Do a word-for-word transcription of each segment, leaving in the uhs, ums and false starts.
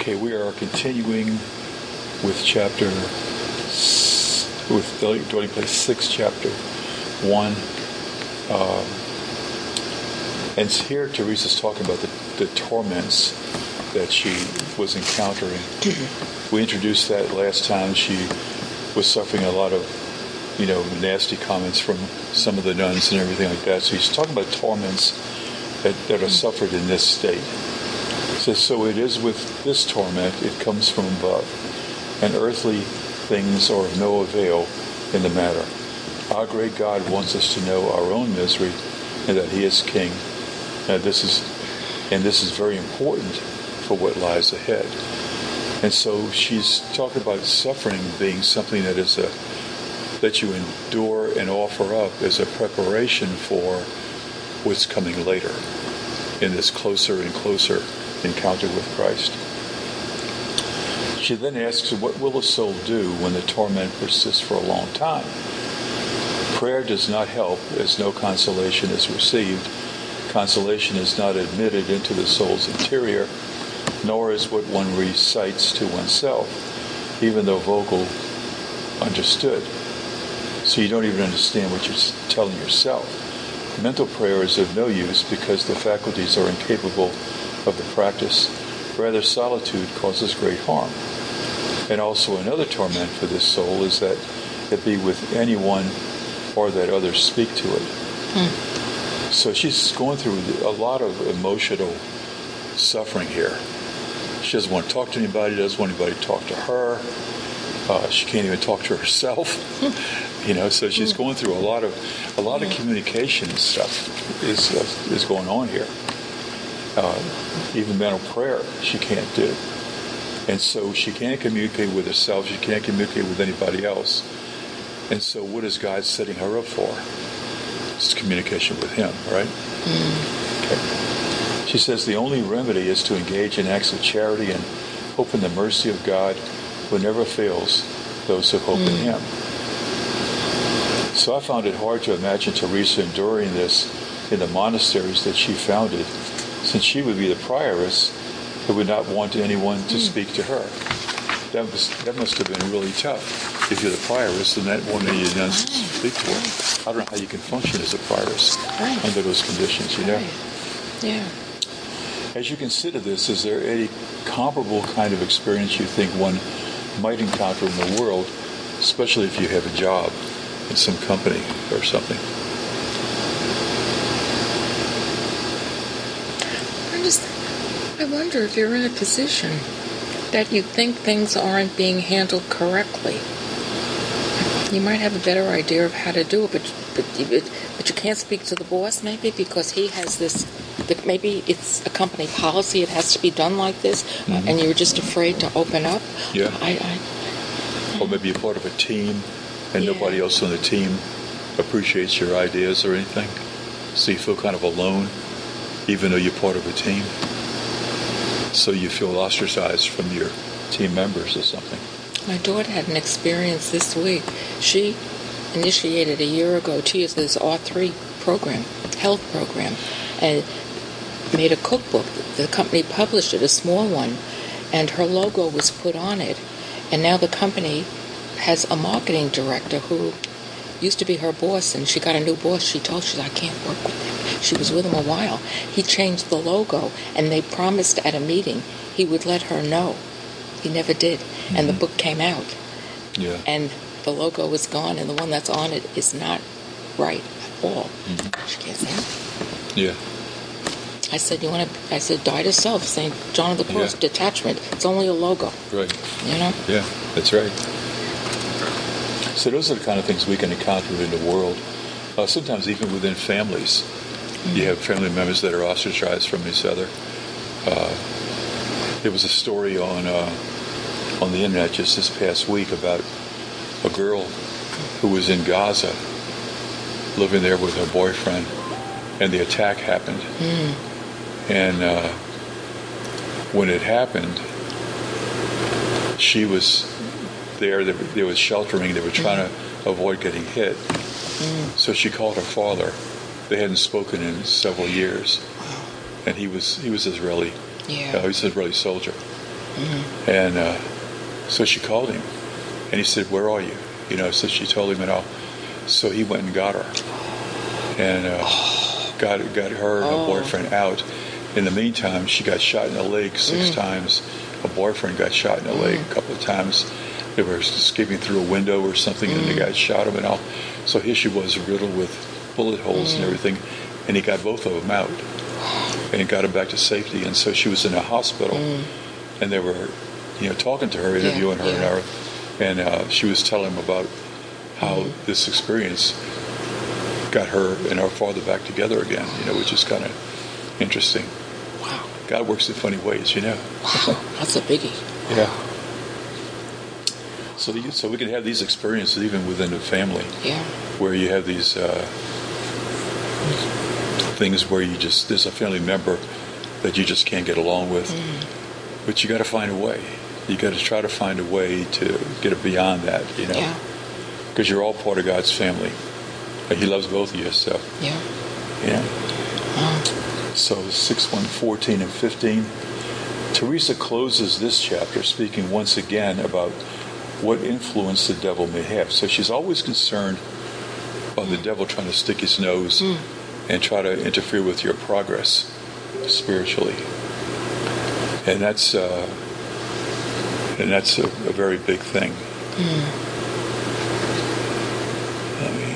Okay, we are continuing with chapter, with Dwelling Place six, chapter one. Um, and here Teresa's talking about the, the torments that she was encountering. We introduced that last time. She was suffering a lot of, you know, nasty comments from some of the nuns and everything like that. So he's talking about torments that, that are suffered in this state. So, so it is with this torment, it comes from above, and earthly things are of no avail in the matter. Our great God wants us to know our own misery and that He is King. And this is, and this is very important for what lies ahead. And so she's talking about suffering being something that is a that you endure and offer up as a preparation for what's coming later in this closer and closer encounter with Christ. She then asks, what will a soul do when the torment persists for a long time? Prayer does not help, as no consolation is received. Consolation is not admitted into the soul's interior, nor is what one recites to oneself, even though vocal understood. So you don't even understand what you're telling yourself. Mental prayer is of no use because the faculties are incapable of the practice. Rather, solitude causes great harm. And also another torment for this soul is that it be with anyone or that others speak to it. Hmm. So she's going through a lot of emotional suffering here. She doesn't want to talk to anybody, doesn't want anybody to talk to her. Uh, she can't even talk to herself. You know, so she's going through a lot of a lot of communication stuff is uh, is going on here. Uh, even mental prayer she can't do. And so she can't communicate with herself, she can't communicate with anybody else. And so what is God setting her up for? It's communication with Him, right? Mm. Okay. She says the only remedy is to engage in acts of charity and hope in the mercy of God who never fails those who hope mm. in Him. So I found it hard to imagine Teresa enduring this in the monasteries that she founded, since she would be the prioress who would not want anyone to speak to her. That was that must have been really tough. If you're the prioress and that woman you don't speak to her, I don't know how you can function as a prioress right. under those conditions, you know? Right. Yeah. As you consider this, is there any comparable kind of experience you think one might encounter in the world, especially if you have a job in some company or something? I just, I wonder if you're in a position that you think things aren't being handled correctly. You might have a better idea of how to do it, but but, but you can't speak to the boss maybe because he has this, that maybe it's a company policy, it has to be done like this, mm-hmm. and you're just afraid to open up. Yeah. I, I, or maybe you're part of a team and yeah. nobody else on the team appreciates your ideas or anything. So you feel kind of alone, even though you're part of a team. So you feel ostracized from your team members or something. My daughter had an experience this week. She initiated a year ago, two years, this R three program, health program, and made a cookbook. The company published it, a small one, and her logo was put on it. And now the company has a marketing director who used to be her boss, and she got a new boss. She told her, I can't work with him. She was with him a while. He changed the logo, and they promised at a meeting he would let her know. He never did. Mm-hmm. And the book came out. Yeah. And the logo is gone, and the one that's on it is not right at all. Mm-hmm. She can't say it. Yeah. I said, you want to, I said, die to self, Saint John of the Cross, yeah. detachment. It's only a logo. Right. You know? Yeah, that's right. So those are the kind of things we can encounter in the world. Uh, sometimes even within families. Mm-hmm. You have family members that are ostracized from each other. Uh, there was a story on uh, on the internet just this past week about a girl who was in Gaza, living there with her boyfriend, and the attack happened. Mm. And uh, when it happened, she was there. There was sheltering. They were trying mm. to avoid getting hit. Mm. So she called her father. They hadn't spoken in several years, and he was he was Israeli. Yeah, uh, he was an Israeli soldier. Mm-hmm. And uh, so she called him, and he said, "Where are you?" You know, so she told him, and all. So he went and got her, and uh, oh. got got her and her oh. boyfriend out. In the meantime, she got shot in the leg six mm. times. Her boyfriend got shot in the mm. leg a couple of times. They were escaping through a window or something, mm. and the guy shot him and all. So here she was, riddled with bullet holes mm. and everything, and he got both of them out, and he got her back to safety. And so she was in a hospital, mm. and they were, you know, talking to her, interviewing yeah, her, yeah. and, her, and uh, she was telling him about how mm. this experience got her and her father back together again, you know, which is kind of interesting. Wow. God works in funny ways, you know. Wow, that's a biggie. Yeah. So, the, so we can have these experiences even within the family. Yeah. Where you have these uh, things where you just, there's a family member that you just can't get along with, mm. but you got to find a way. You got to try to find a way to get it beyond that, you know. Yeah. Because you're all part of God's family. He loves both of you, so. Yeah. Yeah. Oh. So six, one, fourteen, and fifteen. Teresa closes this chapter speaking once again about what influence the devil may have. So she's always concerned about mm. the devil trying to stick his nose mm. and try to interfere with your progress spiritually. And that's uh, and that's a, a very big thing. Mm. Let me...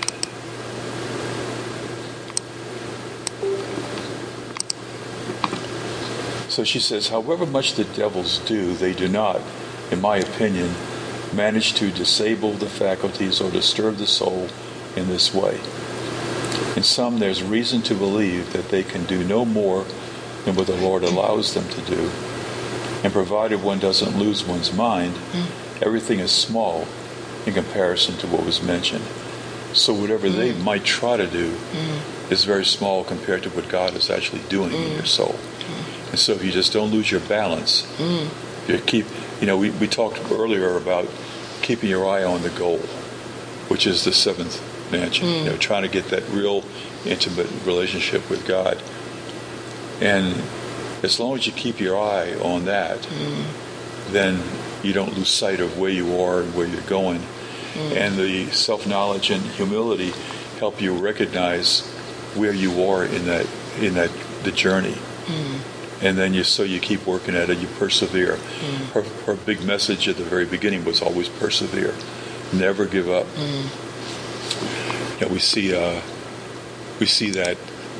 So she says, however much the devils do, they do not, in my opinion, manage to disable the faculties or disturb the soul in this way. In some, there's reason to believe that they can do no more than what the Lord allows them to do. And provided one doesn't lose one's mind, mm. everything is small in comparison to what was mentioned. So whatever mm. they might try to do mm. is very small compared to what God is actually doing mm. in your soul. Mm. And so if you just don't lose your balance, mm. you keep, you know, we, we talked earlier about keeping your eye on the goal, which is the seventh mansion, mm. you know, trying to get that real intimate relationship with God. And as long as you keep your eye on that, mm. then you don't lose sight of where you are and where you're going. Mm. And the self-knowledge and humility help you recognize where you are in that in that the journey. Mm. And then you so you keep working at it, you persevere. Mm. Her her big message at the very beginning was always persevere. Never give up. Mm. You know, we see uh, we see that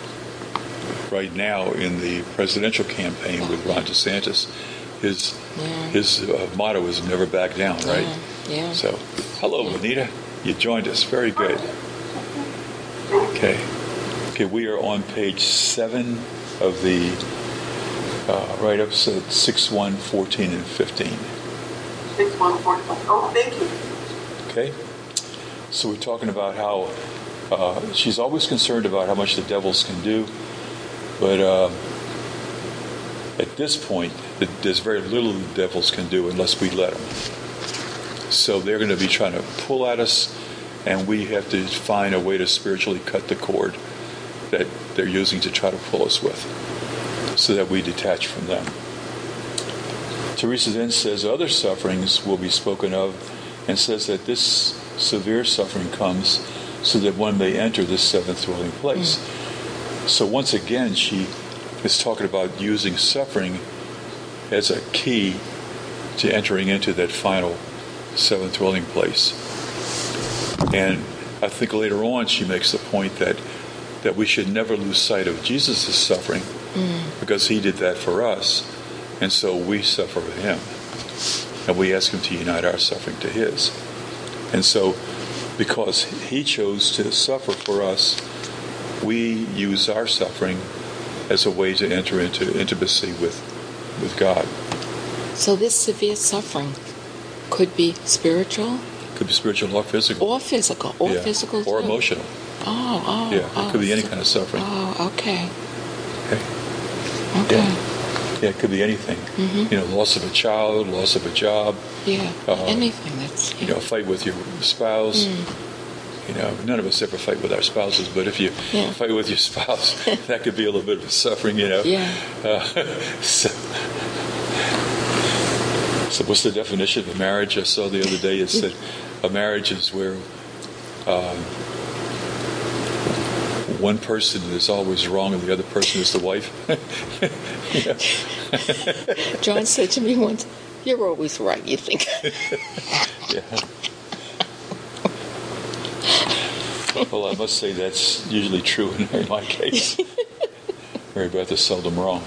right now in the presidential campaign with Ron DeSantis. His yeah. his uh, motto is never back down, right? Yeah. yeah. So, hello, yeah. Anita. You joined us. Very good. Okay. Okay, we are on page seven of the uh, write-ups at six, one, fourteen, and fifteen. six, one, fourteen. Oh, thank you. Okay. So we're talking about how uh, she's always concerned about how much the devils can do, but uh, at this point, there's very little the devils can do unless we let them. So they're going to be trying to pull at us, and we have to find a way to spiritually cut the cord that they're using to try to pull us with, so that we detach from them. Teresa then says other sufferings will be spoken of, and says that this severe suffering comes so that one may enter this seventh dwelling place. Mm. So once again, she is talking about using suffering as a key to entering into that final seventh dwelling place. And I think later on she makes the point that that we should never lose sight of Jesus' suffering, mm. because he did that for us, and so we suffer with him. And we ask him to unite our suffering to his. And so because he chose to suffer for us, we use our suffering as a way to enter into intimacy with, with God. So this severe suffering could be spiritual? Could be spiritual or physical. Or physical. Or yeah. physical Or too. emotional. Oh, oh. Yeah, it oh, could be any so, kind of suffering. Oh, okay. Okay. Okay. Yeah, yeah it could be anything. Mm-hmm. You know, loss of a child, loss of a job. Yeah, uh, anything that's... Yeah. You know, a fight with your spouse. Mm. You know, none of us ever fight with our spouses, but if you yeah. fight with your spouse, that could be a little bit of suffering, you know. Yeah. Uh, so, So what's the definition of a marriage? I saw the other day it said a marriage is where uh, one person is always wrong and the other person is the wife. John said to me once, "You're always right, you think." Yeah. Well, I must say that's usually true in, in my case. Mary Beth is seldom wrong.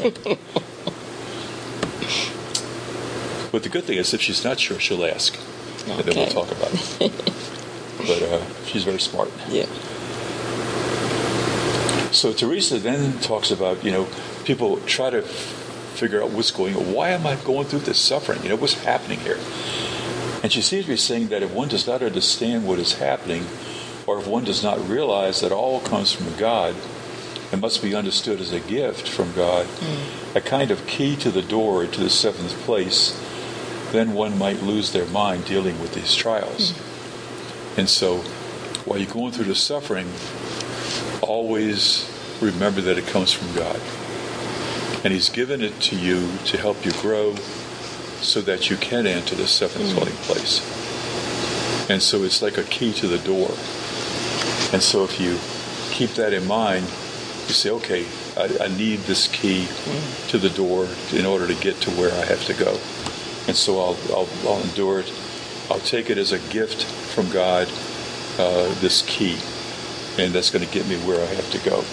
But the good thing is, if she's not sure, she'll ask, okay. And then we'll talk about it. But uh, she's very smart. Yeah. So Teresa then talks about, you know, people try to figure out what's going on. Why am I going through this suffering? You know, what's happening here? And she seems to be saying that if one does not understand what is happening, or if one does not realize that all comes from God, it must be understood as a gift from God, mm. a kind of key to the door to the seventh place, then one might lose their mind dealing with these trials. Mm. And so, while you're going through the suffering, always remember that it comes from God. And He's given it to you to help you grow so that you can enter the seventh mm. dwelling place. And so it's like a key to the door. And so if you keep that in mind, you say, okay, I, I need this key mm. to the door in order to get to where I have to go. And so I'll, I'll, I'll endure it. I'll take it as a gift from God, uh, this key. And that's going to get me where I have to go.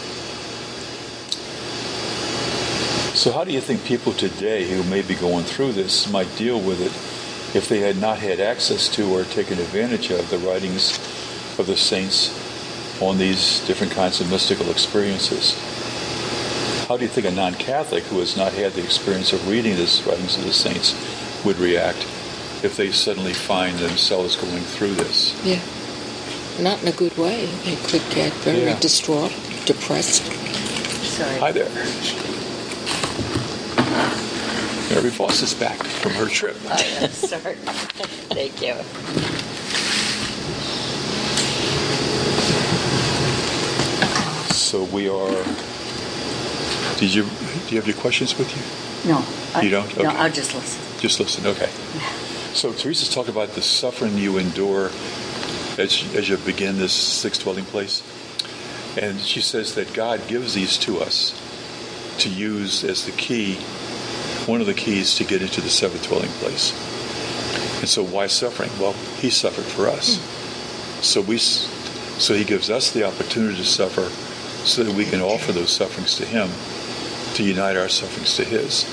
So how do you think people today who may be going through this might deal with it if they had not had access to or taken advantage of the writings of the saints on these different kinds of mystical experiences? How do you think a non-Catholic who has not had the experience of reading these writings of the saints would react if they suddenly find themselves going through this? Yeah. Not in a good way. They could get very yeah. distraught, depressed. Sorry. Hi there. Mary Voss is back from her trip. Oh, yeah. Sorry. Thank you. So we are. Did you do you have any questions with you? No. You I, don't? Okay. No, I'll just listen. Just listen. Okay. So Teresa's talking about the suffering you endure as as you begin this sixth dwelling place, and she says that God gives these to us to use as the key, one of the keys to get into the seventh dwelling place. And so why suffering? Well, He suffered for us. Mm. So we, so He gives us the opportunity to suffer so that we can offer those sufferings to Him, to unite our sufferings to His.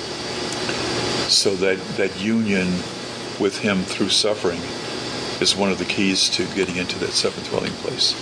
So that, that union with Him through suffering is one of the keys to getting into that seventh dwelling place.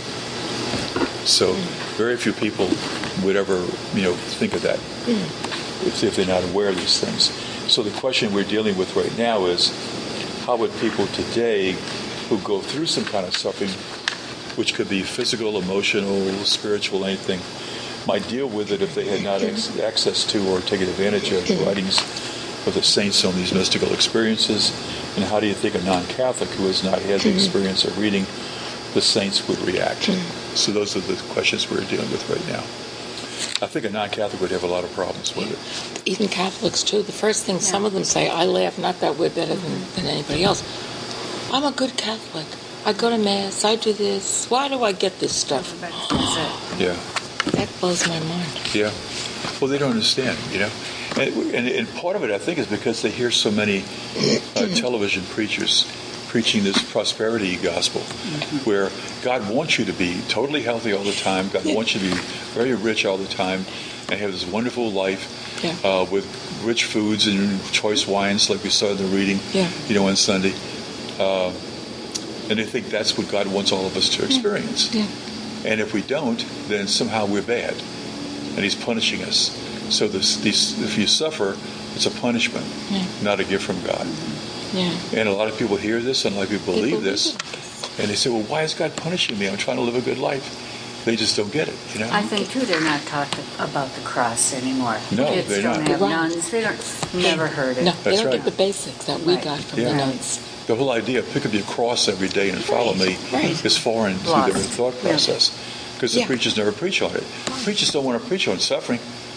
So very few people would ever, you know, think of that mm. if, if they're not aware of these things. So the question we're dealing with right now is, how would people today who go through some kind of suffering, which could be physical, emotional, spiritual, anything, might deal with it if they had not ex- access to or taken advantage of the writings of the saints on these mystical experiences? And how do you think a non-Catholic who has not had the experience of reading the saints would react? So those are the questions we're dealing with right now. I think a non-Catholic would have a lot of problems with it. Even Catholics, too. The first thing yeah. some of them say, I laugh, not that we're better than, than anybody else. I'm a good Catholic. I go to Mass. I do this. Why do I get this stuff? Yeah. That blows my mind. Yeah. Well, they don't understand, you know. And, and, and part of it, I think, is because they hear so many uh, television preachers preaching this prosperity gospel, mm-hmm. where God wants you to be totally healthy all the time. God wants you to be very rich all the time and have this wonderful life yeah. uh, with rich foods and choice wines, like we saw in the reading, yeah. you know, on Sunday. Uh, and they think that's what God wants all of us to experience. Yeah. And if we don't, then somehow we're bad, and He's punishing us. So this, these, if you suffer, it's a punishment, yeah. not a gift from God. Yeah. And a lot of people hear this, and a lot of people believe people this, and they say, well, why is God punishing me? I'm trying to live a good life. They just don't get it, you know? I think, too, they're not taught about the cross anymore. No, Kids they're don't not. have Right. nuns. They don't, never heard it. No, That's they don't right. get the basics that we Right. got from Yeah. the nuns. The whole idea of pick up your cross every day and follow me Right. is foreign to Lost. their thought process, because the Yeah. preachers never preach on it. Preachers don't want to preach on suffering.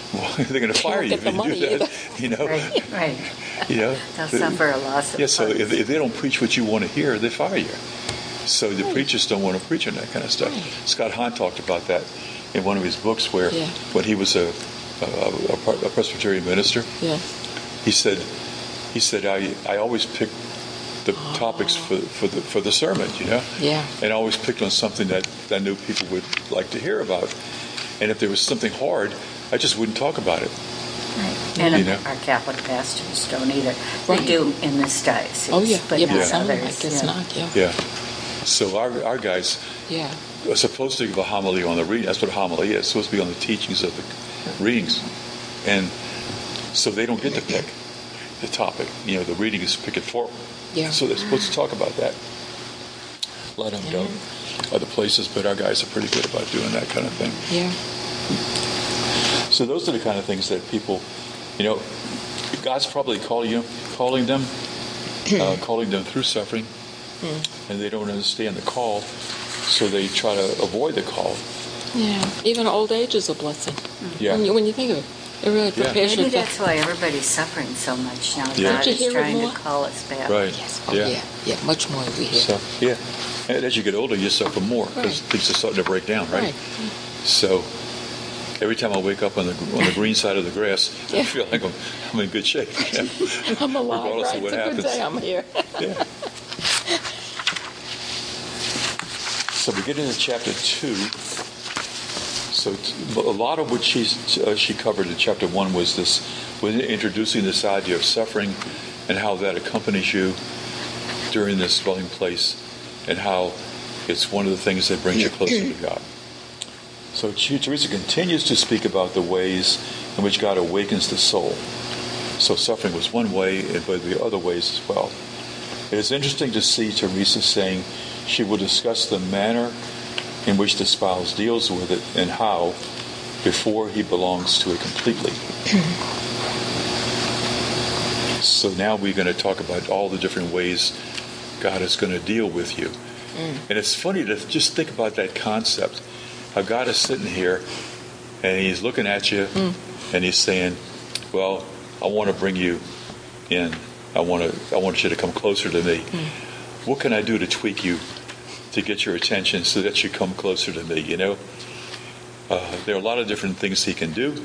well, they're going to fire you get if the you money do that. either. You know, Right, right. you know. They'll The- suffer a loss of Yeah, so funds. if, if they don't preach what you want to hear, they fire you. So the Right. preachers don't want to preach on that kind of stuff. Right. Scott Hahn talked about that in one of his books, where Yeah. when he was a, a, a, a Presbyterian minister, Yeah. he said, he said, I, I always picked the topics for for the for the sermon, you know, Yeah. and I always picked on something that I knew people would like to hear about. And if there was something hard, I just wouldn't talk about it. Right. And You know? our Catholic pastors don't either. They Right. do in this diocese, Oh, yeah. but yeah, not but some of them, I others. guess yeah. not. Yeah. Yeah. So our our guys Yeah. are supposed to give a homily on the reading. That's what a homily is. It's supposed to be on the teachings of the readings, and so they don't get to pick the topic. You know, the reading is pick it for them. Yeah. So they're supposed to talk about that. A lot of them don't. Other places, but our guys are pretty good about doing that kind of thing. Yeah. So those are the kind of things that people, you know, God's probably calling you, calling them, uh, calling them through suffering, and they don't understand the call, so they try to avoid the call. Yeah. Even old age is a blessing. Yeah. When you, when you think of it, it really Yeah. prepares Maybe you. that's why everybody's suffering so much now. Yeah. God Don't you is hear it trying more? to call us back. Right. Yes. Oh, Yeah. yeah. yeah. Much more we hear. So yeah, and as you get older, you suffer more because Right. things are starting to break down, right? Right. So every time I wake up on the on the green side of the grass, I Yeah. feel like I'm, I'm in good shape. I'm alive, Regardless right? of what It's a happens. good day I'm here. Yeah. So we get into chapter two. So t- a lot of what she's, uh, she covered in chapter one was this, was introducing this idea of suffering and how that accompanies you during this dwelling place, and how it's one of the things that brings you closer to God. So she, Teresa continues to speak about the ways in which God awakens the soul. So suffering was one way, but the other ways as well. It is interesting to see Teresa saying she will discuss the manner in which the spouse deals with it and how before he belongs to it completely. So now we're going to talk about all the different ways God is going to deal with you. Mm. And it's funny to just think about that concept. How God is sitting here and he's looking at you mm. and he's saying, well, I want to bring you in. I want to. I want you to come closer to me. Mm. What can I do to tweak you to get your attention so that you come closer to me? You know, uh, there are a lot of different things he can do,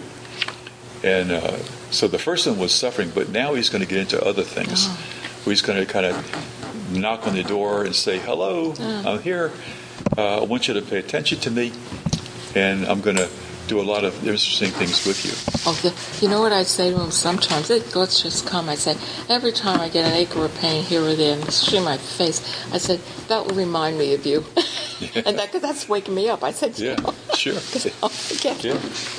and uh, so the first one was suffering, but now he's going to get into other things. Oh. Where he's going to kind of knock on the door and say, "Hello, oh. I'm here. Uh, I want you to pay attention to me, and I'm going to do a lot of interesting things with you." Oh, the, you know what I say to him sometimes? It, let's just come. I say, every time I get an ache or a pain here or there, and it's in my face, I said, that will remind me of you. Yeah. And that, cause that's waking me up. I said, yeah, know, sure. I'll forget. Yeah.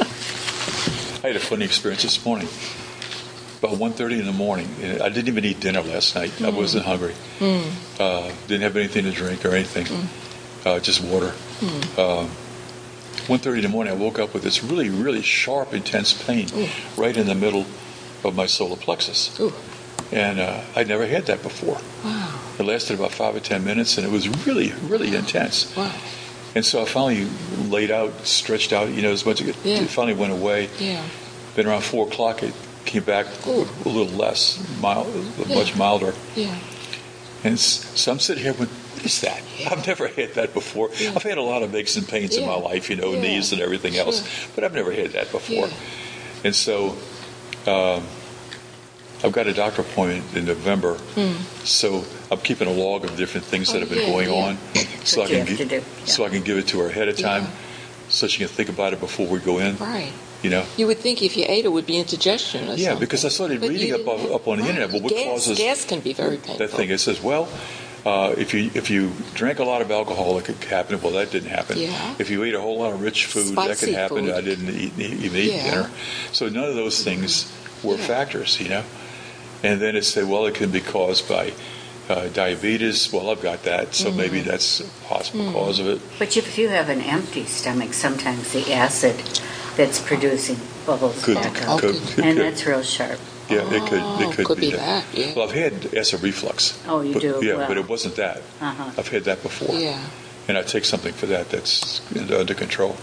I had a funny experience this morning. About one thirty in the morning. I didn't even eat dinner last night. Mm. I wasn't hungry. Mm. Uh, didn't have anything to drink or anything. Mm. Uh, just water. Mm. Uh, one thirty in the morning, I woke up with this really, really sharp, intense pain Ooh. right in the middle of my solar plexus. Ooh. And uh, I'd never had that before. Wow. It lasted about five or ten minutes, and it was really, really intense. Wow. And so I finally laid out, stretched out, you know, as much as it, yeah. it finally went away. Yeah. Then around four o'clock, it came back Ooh. a little less, mild, yeah. much milder. Yeah. And so I'm sitting here with, what is that? Yeah. I've never had that before. Yeah. I've had a lot of aches and pains yeah. in my life, you know, yeah. knees and everything sure. else, but I've never had that before. Yeah. And so um, I've got a doctor appointment in November, mm. so I'm keeping a log of different things oh, that have been yeah, going yeah. on, so I can gi- yeah. so I can give it to her ahead of time, yeah. so she can think about it before we go in. Right. You know, you would think if you ate it would be indigestion or yeah, something. because I started but reading up, up on the right. internet. Well, what gas, causes gas can be very painful. That thing? It says, well, uh, if you if you drank a lot of alcohol, it could happen. Well, that didn't happen. Yeah. If you ate a whole lot of rich food, Spicy that could happen. Food. I didn't eat, even eat yeah. dinner, so none of those things were yeah. factors, you know. And then it said, well, it can be caused by uh, diabetes. Well, I've got that, so mm. maybe that's a possible mm. cause of it. But if you have an empty stomach, sometimes the acid that's producing bubbles could, back up, could, could, and could. That's real sharp. Yeah, it could. It could, could be, be that. Yeah. Well, I've had acid reflux. Oh, you but, do. Yeah, well. but it wasn't that. Uh-huh. I've had that before. Yeah. And I take something for that that's under control.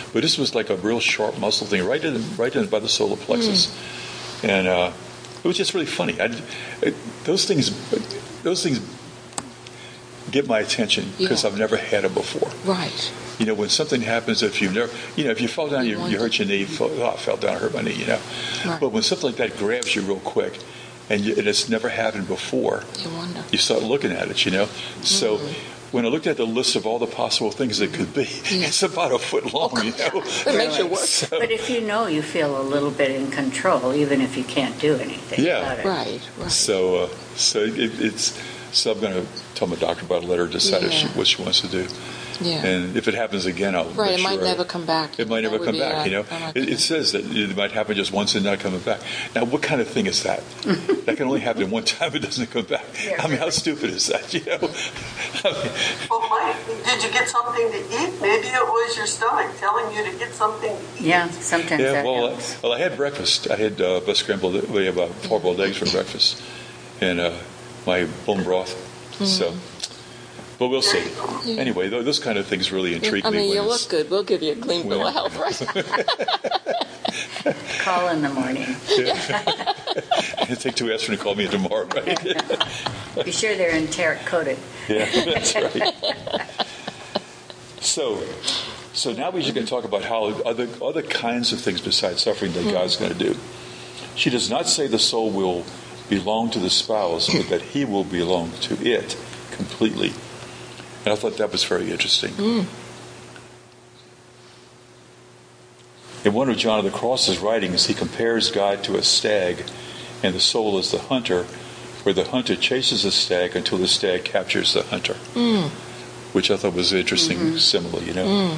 But this was like a real sharp muscle thing, right in, right in by the solar plexus, mm. and uh, it was just really funny. I, it, those things, those things get my attention because yeah. I've never had it before. Right. You know, when something happens, if you've never, you know, if you fall down, you, you hurt your knee. Fall, oh, I fell down, I hurt my knee. You know, right. But when something like that grabs you real quick, and, you, and it's never happened before, you wonder. You start looking at it. You know, mm-hmm. so. When I looked at the list of all the possible things it could be, yeah. it's about a foot long, you know. It makes you work. So, but if you know, you feel a little bit in control, even if you can't do anything yeah. about it. Right, right. So, uh, so it, it's. So I'm going to tell my doctor about it, let her decide yeah. if she, what she wants to do. Yeah. And if it happens again, I'll right. make It might sure never I, come back. It might that never come back. A, you know, it, it says that it might happen just once and not coming back. Now, what kind of thing is that? That can only happen one time. It doesn't come back. Yeah, I mean, how stupid is that? You know. I mean, well, Mike, did you get something to eat? Maybe it was your stomach telling you to get something to eat. Yeah, sometimes yeah, that well, helps. Uh, well, I had breakfast. I had uh, a scrambled, we have uh, hard-boiled eggs for breakfast, and uh, my bone broth. Mm-hmm. So. But we'll see. Yeah. Anyway, those kind of things really intrigue I mean, me. you look good. We'll give you a clean bill of health, right? Call in the morning. Yeah. It'll take two aspirin to call me tomorrow, right? Be sure they're enteric coated. Yeah, that's right. So, so now we're just going to talk about how other other kinds of things besides suffering that mm. God's going to do. She does not say the soul will belong to the spouse, but that he will belong to it completely. And I thought that was very interesting. Mm. In one of John of the Cross's writings, he compares God to a stag, and the soul is the hunter, where the hunter chases a stag until the stag captures the hunter, mm. which I thought was an interesting mm-hmm. simile, you know. Mm.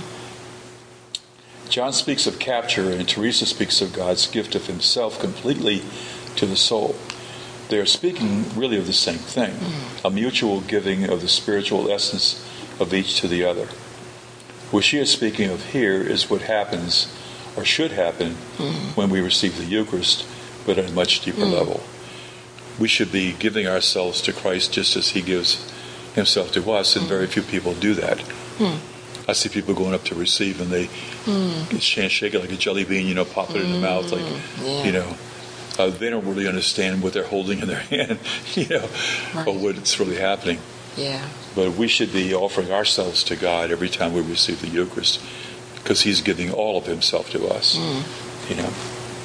John speaks of capture, and Teresa speaks of God's gift of himself completely to the soul. They are speaking really of the same thing, mm. a mutual giving of the spiritual essence of each to the other. What she is speaking of here is what happens, or should happen, mm. when we receive the Eucharist, but at a much deeper mm. level. We should be giving ourselves to Christ just as he gives himself to us, and mm. very few people do that. Mm. I see people going up to receive, and they mm. shake it like a jelly bean, you know, pop it mm. in the mouth, like, yeah. you know. Uh, they don't really understand what they're holding in their hand, you know, right. or what's really happening. Yeah. But we should be offering ourselves to God every time we receive the Eucharist, because he's giving all of himself to us, mm. you know.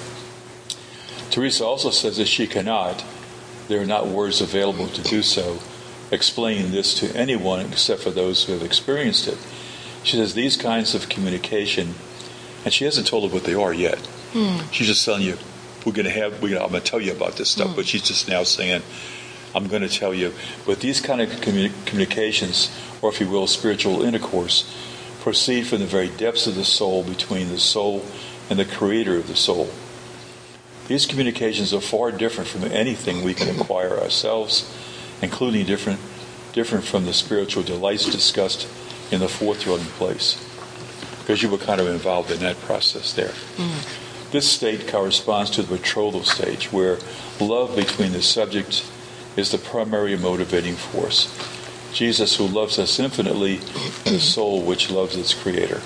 Teresa also says that she cannot, there are not words available to do so, explain this to anyone except for those who have experienced it. She says these kinds of communication, and she hasn't told us what they are yet. Mm. She's just telling you, we're going to have, we're gonna, I'm going to tell you about this stuff, mm. but she's just now saying, I'm going to tell you. But these kind of communi- communications, or if you will, spiritual intercourse, proceed from the very depths of the soul, between the soul and the creator of the soul. These communications are far different from anything we can acquire ourselves, including different, different from the spiritual delights discussed in the fourth dwelling place, because you were kind of involved in that process there. Mm. This state corresponds to the betrothal stage, where love between the subject is the primary motivating force. Jesus, who loves us infinitely, and a soul which loves its creator.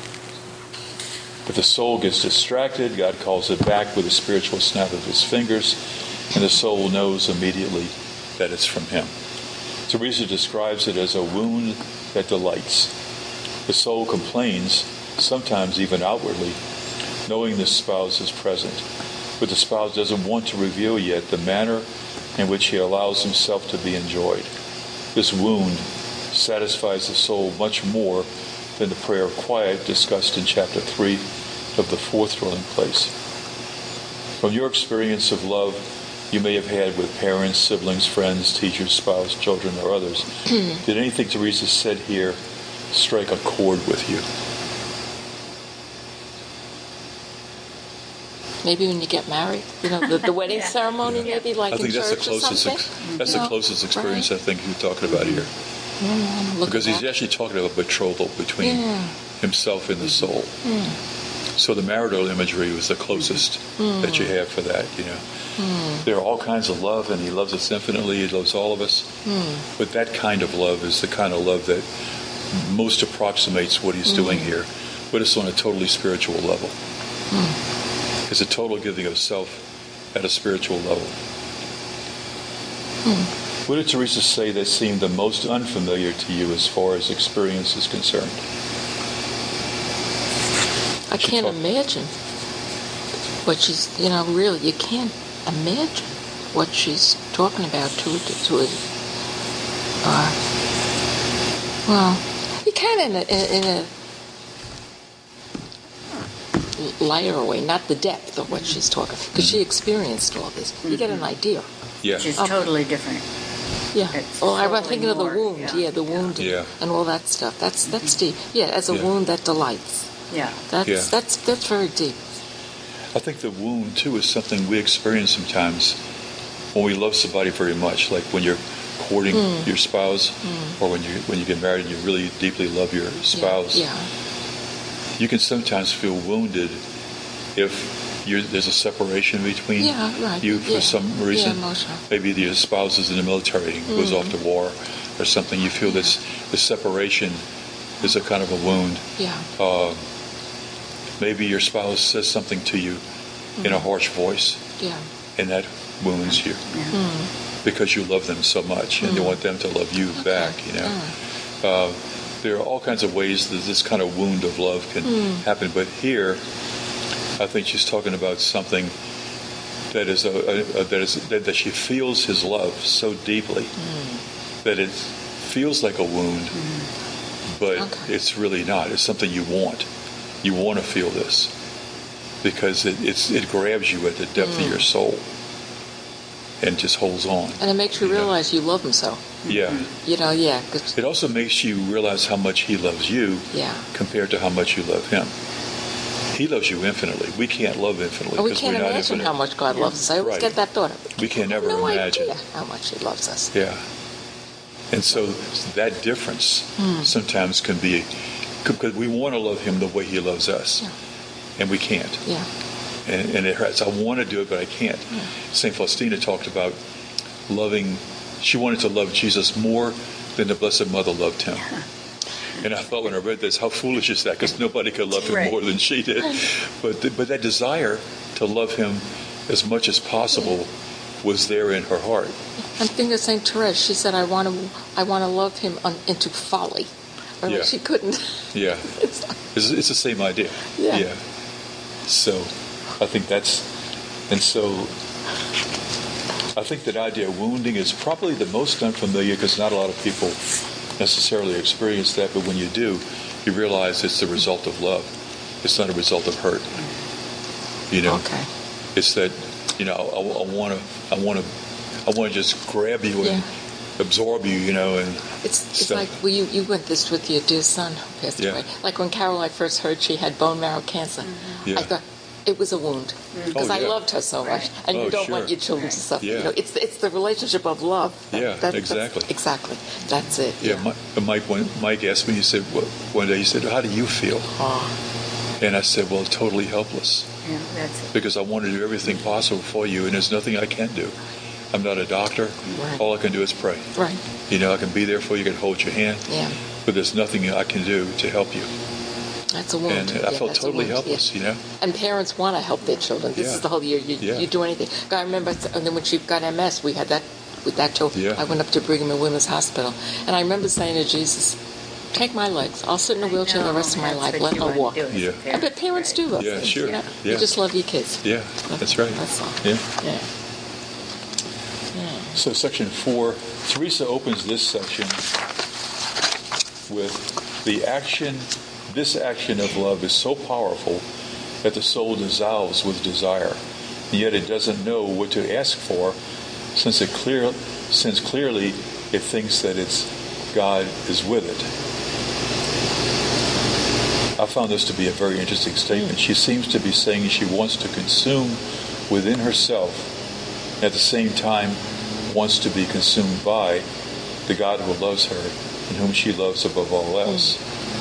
If the soul gets distracted, God calls it back with a spiritual snap of his fingers, and the soul knows immediately that it's from him. Teresa describes it as a wound that delights. The soul complains, sometimes even outwardly, knowing the spouse is present, but the spouse doesn't want to reveal yet the manner in which he allows himself to be enjoyed. This wound satisfies the soul much more than the prayer of quiet discussed in chapter three of the fourth dwelling place. From your experience of love you may have had with parents, siblings, friends, teachers, spouse, children, or others, did anything Teresa said here strike a chord with you? Maybe when you get married, you know, the, the wedding yeah. ceremony, maybe like I think in that's church the closest. or something. Ex- that's you the know? closest experience right. I think you're talking about here, mm, because he's back. actually talking about betrothal between yeah. himself and the soul. Mm. So the marital imagery was the closest mm. that you have for that. You know, mm. there are all kinds of love, and he loves us infinitely. He loves all of us. Mm. But that kind of love is the kind of love that most approximates what he's mm. doing here. but it's on a totally spiritual level. Mm. It's a total giving of self at a spiritual level. Mm. What did Teresa say that seemed the most unfamiliar to you as far as experience is concerned? I She can't talk- imagine what she's, you know, really, you can't imagine what she's talking about to it. To it. Uh, well, you can in a, in a lighter way, not the depth of what she's talking, because she experienced all this. You get an idea. Yeah. Which is Um, totally different. Yeah. It's Well, I was totally thinking of the more, wound. yeah. Yeah, the wound and, Yeah. and all that stuff. That's that's deep. Yeah, as a Yeah. wound that delights. Yeah. That's Yeah. that's that's very deep. I think the wound, too, is something we experience sometimes when we love somebody very much, like when you're courting Mm. your spouse, or when you when you get married and you really deeply love your spouse. Yeah. You can sometimes feel wounded if you're, there's a separation between Yeah, right. you for Yeah. some Yeah, reason. emotional. Maybe your spouse is in the military and goes off to war or something. You feel this the separation is a kind of a wound. Yeah. Uh, maybe your spouse says something to you in a harsh voice, Yeah. and that wounds you because you love them so much and you want them to love you back. You know, uh, there are all kinds of ways that this kind of wound of love can happen. But here, I think she's talking about something that is a, a, a that is that, that she feels his love so deeply that it feels like a wound, but Okay. it's really not. It's something you want. You want to feel this because it it's, it grabs you at the depth of your soul and just holds on. And it makes you You know? realize you love him so. Yeah. You know, yeah. 'cause- It also makes you realize how much he loves you yeah. compared to how much you love him. He loves you infinitely. We can't love infinitely Oh, we because can't we're not imagine infinite. how much God loves us. I always Right. get that thought. We can never no imagine. idea how much He loves us. Yeah. And so that difference Hmm. sometimes can be because we want to love him the way he loves us, Yeah. and we can't. Yeah. And, and it hurts. I want to do it, but I can't. Saint Faustina talked about loving. She wanted to love Jesus more than the Blessed Mother loved him. And I thought when I read this, how foolish is that? Because nobody could love him Right. more than she did. But th- but that desire to love him as much as possible was there in her heart. I'm thinking of Saint Therese. She said, "I want to, I want to love him un- into folly." Or Yeah. she couldn't. Yeah, It's- it's, it's the same idea. Yeah. So I think that's, and so I think that idea of wounding is probably the most unfamiliar because not a lot of people necessarily experience that, but when you do, you realize it's the result of love. It's not a result of hurt. You know, Okay. it's that, you know, I want to, I want to, I want to just grab you and Yeah. absorb you, you know, and It's it's stuff. like well, you you went this with your dear son who passed Yeah. away. Like when Caroline first heard she had bone marrow cancer, Yeah. I thought it was a wound because Oh, I yeah. loved her so much, and Oh, you don't sure. want your children to suffer. Yeah. You know, it's it's the relationship of love. Yeah, that's- exactly. exactly. That's it. Yeah, Mi- Mike. When Mike asked me, he said one one day, he said, "How do you feel?" Oh, And I said, "Well, totally helpless, Yeah, that's it. because I want to do everything possible for you, and there's nothing I can do. I'm not a doctor. Right. All I can do is pray. right. You know, I can be there for you, I can hold your hand, Yeah, but there's nothing I can do to help you." that's a wound. And Yeah, I felt that's a totally wound, helpless. yeah. You know. And parents want to help their children. This Yeah. is the whole year. You, Yeah. you do anything. I remember, and then when she got M S, we had that with that too. Yeah. I went up to Brigham and Women's Hospital, and I remember saying to Jesus, "Take my legs. I'll sit in a wheelchair the rest of my That's life. what Let you her want to walk." do as a Yeah. parent, But parents right? do those Yeah, things. sure. You know? Yeah. You just love your kids. Yeah, that's right. That's all. Yeah. Yeah. So section four, Teresa opens this section with the action. This action of love is so powerful that the soul dissolves with desire, and yet it doesn't know what to ask for, since it clear, since clearly it thinks that it's God is with it. I found this to be a very interesting statement. She seems to be saying she wants to consume within herself, and at the same time wants to be consumed by the God who loves her and whom she loves above all else.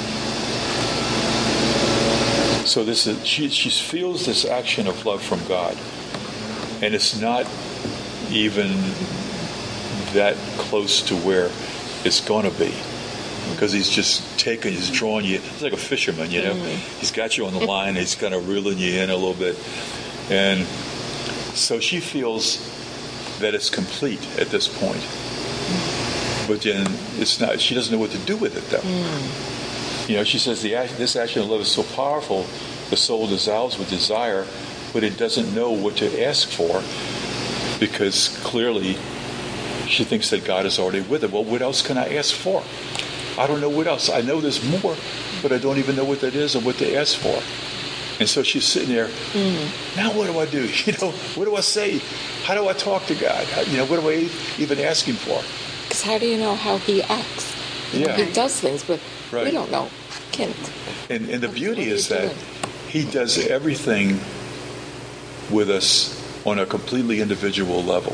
So this is, she, she feels this action of love from God, and it's not even that close to where it's going to be. because he's just taking, he's drawing you. It's like a fisherman, you know. Mm-hmm. He's got you on the line. He's kind of reeling you in a little bit, and so she feels that it's complete at this point. But then it's not. She doesn't know what to do with it, though. Mm. You know, she says the act- this action of love is so powerful, the soul dissolves with desire, but it doesn't know what to ask for because clearly she thinks that God is already with it. Well, what else can I ask for? I don't know what else. I know there's more, but I don't even know what that is or what to ask for. And so she's sitting there. Mm. Now what do I do? You know, what do I say? How do I talk to God? How, you know, what do I even ask Him for? Because how do you know how He acts? You Yeah, know, He does things, but right. we don't know. Can't. And, and the What- beauty what are is you that doing? He does everything with us on a completely individual level.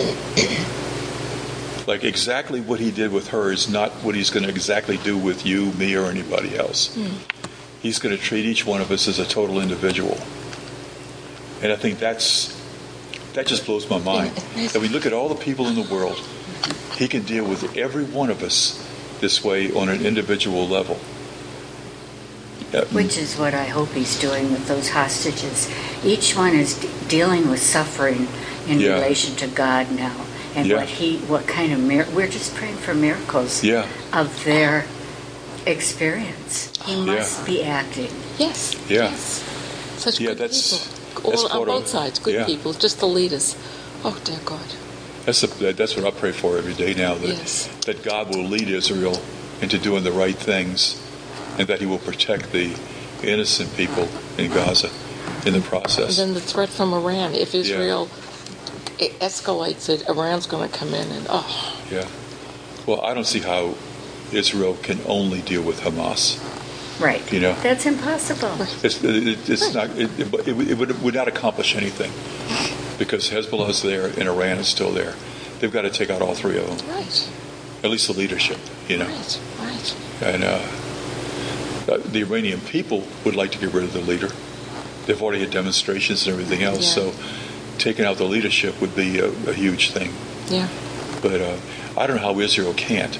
Like exactly what He did with her is not what He's going to exactly do with you, me, or anybody else. Mm. He's going to treat each one of us as a total individual. And I think that's that just blows my mind. That we look at all the people in the world, He can deal with every one of us this way on an individual level. Uh, Which is what I hope He's doing with those hostages. Each one is d- dealing with suffering in Yeah. relation to God now, and Yeah. what He, what kind of mir- we're just praying for miracles Yeah. of their experience. He must be acting. Yes. Yeah. Yes. Such Yeah, good that's- people. that's All, on part both of- sides, good yeah. people. Just the leaders. Oh, dear God. That's the, that's what I pray for every day now. That Yes. that God will lead Israel into doing the right things, and that He will protect the innocent people in Gaza in the And process. then the threat from Iran. If Israel it escalates it, Iran's going to come in and, oh, Yeah. Well, I don't see how Israel can only deal with Hamas. Right. You know. That's impossible. It's, it, it's Right. not. It, it, it, would- it would, would not accomplish anything because Hezbollah is there and Iran is still there. They've got to take out all three of them, right, at least the leadership. You know. right, right. And uh, uh, the Iranian people would like to get rid of the leader. They've already had demonstrations and everything else, Yeah. so taking out the leadership would be a, a huge thing. Yeah. But uh, I don't know how Israel can't,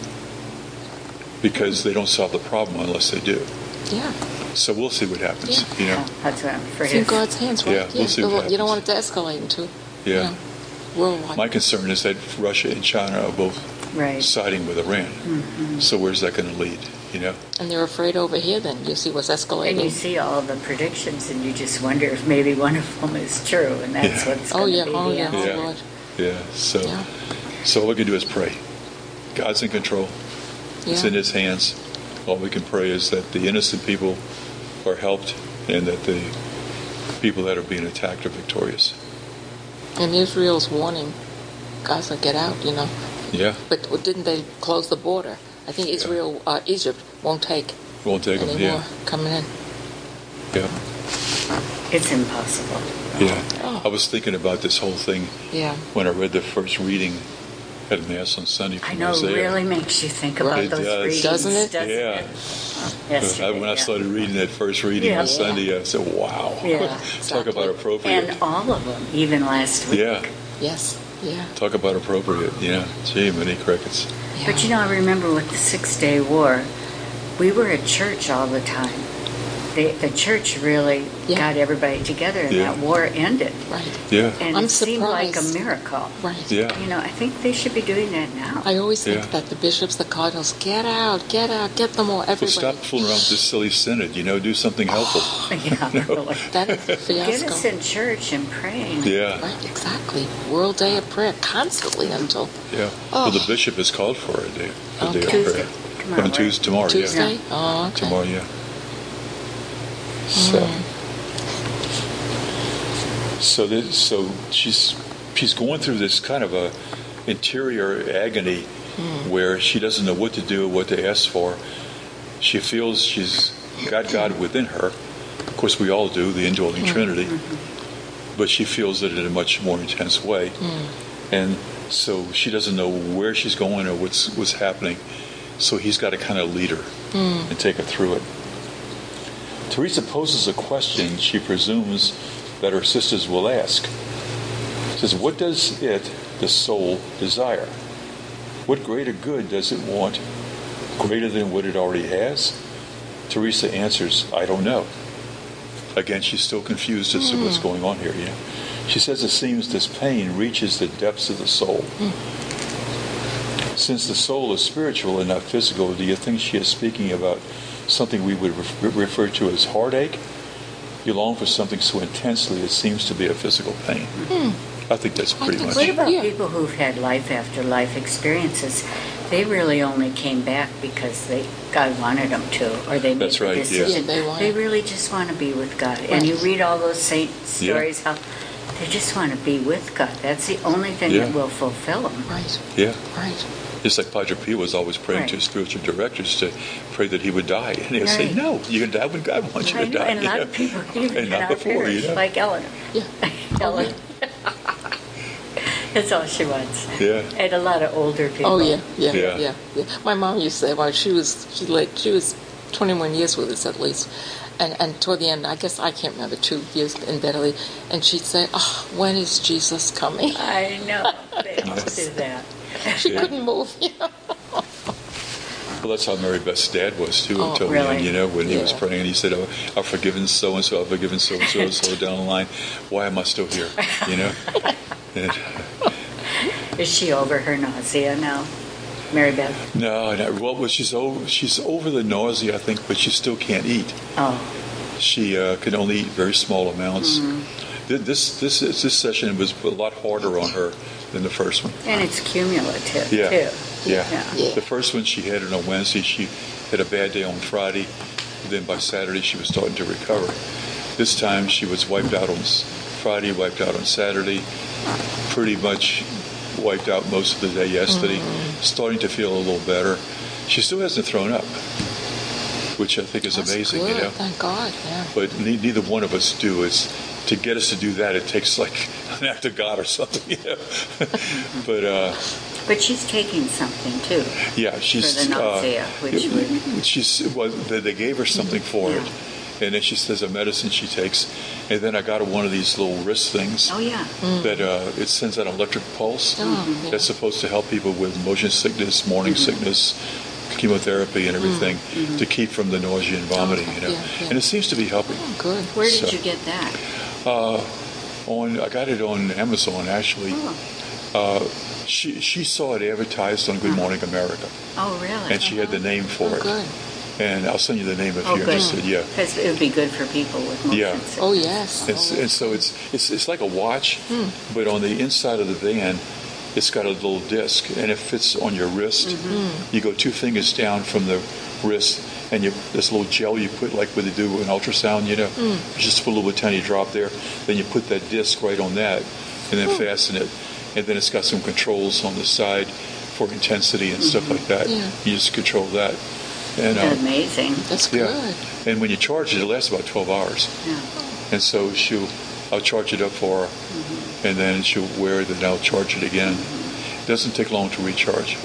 because they don't solve the problem unless they do. Yeah. So we'll see what happens. Yeah. You know. That's what I'm afraid It's in of. God's hands, right? Yeah, we'll see what You don't happens. want it to escalate into, Yeah. you know, worldwide. My concern is that Russia and China are both Right. siding with Iran. Mm-hmm. So where's that going to lead? You know. And they're afraid over here then. You see what's escalating. And you see all the predictions, and you just wonder if maybe one of them is true, and that's Yeah. what's oh, going to yeah. be Oh, the yeah. answer. Oh, Yeah. Lord. Yeah. So Yeah. so all we can do is pray. God's in control. It's Yeah. in His hands. All we can pray is that the innocent people are helped and that the people that are being attacked are victorious. And Israel's warning Gaza, get out, you know. Yeah. But didn't they close the border? I think Israel, uh, Egypt won't take Won't take them. any Yeah. more coming in. Yeah. It's impossible. Yeah. Oh. I was thinking about this whole thing Yeah. when I read the first reading at Mass on Sunday from I know, Isaiah. it really makes you think about It those does. readings, Doesn't it? doesn't Yeah. it? Yes, I- when I started reading that first reading Yeah. on Sunday, I said, wow. Yeah, Talk exactly. about appropriate. And all of them, even last week. Yeah. Yes. Yeah. Talk about appropriate. Yeah. Gee, many crickets. Yeah. But you know, I remember with the Six Day War, we were at church all the time. The, the church really Yeah. got everybody together, and Yeah. that war ended. Right. Yeah. And I'm it seemed like a surprised. miracle. Right. Yeah. You know, I think they should be doing that now. I always think Yeah. that the bishops, the cardinals, get out, get out, get them all, Well, everybody. stop fooling around with this silly synod. You know, do something helpful. yeah, really. That is a Get fiasco. us in church and praying. Yeah. Right, exactly. World Day of Prayer, constantly until Yeah. Oh. Well, the bishop is called for a day, a day of Okay. prayer. Tomorrow, On Tuesday, tomorrow, Tuesday. yeah. Oh, okay. Tomorrow, yeah. So, so, this, so she's she's going through this kind of a interior agony where she doesn't know what to do, what to ask for. She feels she's got God within her. Of course, we all do, the indwelling Trinity. But she feels it in a much more intense way. And so she doesn't know where she's going or what's what's happening. So he's got to kind of lead her and take her through it. Teresa poses a question she presumes that her sisters will ask. She says, what does it, the soul, desire? What greater good does it want greater than what it already has? Teresa answers, I don't know. Again, she's still confused as to what's going on here. You know? She says it seems this pain reaches the depths of the soul. Mm. Since the soul is spiritual and not physical, do you think she is speaking about something we would re- refer to as heartache? You long for something so intensely it seems to be a physical pain. Mm. I think that's pretty think much. What about Yeah. people who've had life after life experiences? They really only came back because they God wanted them to, or they made That's the right, yeah. decision. Yeah, they want They it. really just want to be with God. Right. And you read all those saint Yeah. stories, how they just want to be with God. That's the only thing Yeah. that will fulfill them. Right, Yeah. right. Just like Padre Pio was always praying Right. to his spiritual directors to pray that he would die. And he would say, Right. no, you can die when God wants you I to know, die. and a you lot know? of people even And not cannot before, perish, you know? like Ellen. Yeah. Ellen. That's all she wants. Yeah. And a lot of older people. Oh yeah, yeah, Yeah. yeah, yeah, My mom used to say, well, she was she like she was twenty-one years with us at least, and and toward the end, I guess I can't remember two years in bed, and she'd say, oh, when is Jesus coming? I know. They all do that. She Yeah. couldn't move, you know. Well, that's how Mary Beth's dad was, too, Oh, until the really? end, you know, when he was Yeah. praying. And he said, oh, I've forgiven so-and-so, I've forgiven so-and-so, so down the line. Why am I still here? You know? And, Is she over her nausea now, Mary Beth? no, no, well, she's over, she's over the nausea, I think, but she still can't eat. Oh, She uh, can only eat very small amounts. Th- This, this this session was a lot harder on her than the first one. and it's cumulative Yeah. too. Yeah. Yeah. Yeah. The first one she had it on Wednesday. She had a bad day on Friday. Then by Saturday she was starting to recover. This time she was wiped out on s- Friday, wiped out on Saturday, pretty much wiped out most of the day yesterday, starting to feel a little better. She still hasn't thrown up, which I think is That's amazing, good. you know. Thank God. Yeah. But ne- neither one of us do. It's to get us to do that. It takes like an act of God or something, you know. But uh, But she's taking something too. yeah, she's For the nausea, uh, which would- she's well, they, they gave her something for Yeah. it, and then she says a medicine she takes, and then I got her one of these little wrist things Oh yeah. that uh, it sends an electric pulse Oh, yeah. that's supposed to help people with motion sickness, morning sickness, chemotherapy, and everything to keep from the nausea and vomiting, you know. Yeah, yeah. And it seems to be helping. Oh, good. Where did So- you get that? Uh, on I got it on Amazon actually. Oh, Uh, she she saw it advertised on Good Morning America, oh really? and she had the name for Oh, it. good. And I'll send you the name if Oh, you're good. interested. Yeah. Because it would be good for people with motion Yeah. sickness. Oh yes. And, Oh, s- and so it's it's it's like a watch, Hmm. but on the inside of the band, it's got a little disc, and it fits on your wrist. Mm-hmm. You go two fingers down from the wrist, and you this little gel you put like when they do an ultrasound, you know, Hmm. just put a little tiny drop there. Then you put that disc right on that, and then fasten it. And then it's got some controls on the side for intensity and stuff like that. Yeah. You just control that. And uh, Amazing. That's good. yeah, and when you charge it, it lasts about twelve hours. Yeah. And so she'll, I'll charge it up for her, Mm-hmm. and then she'll wear it, and I'll charge it again. It doesn't take long to recharge,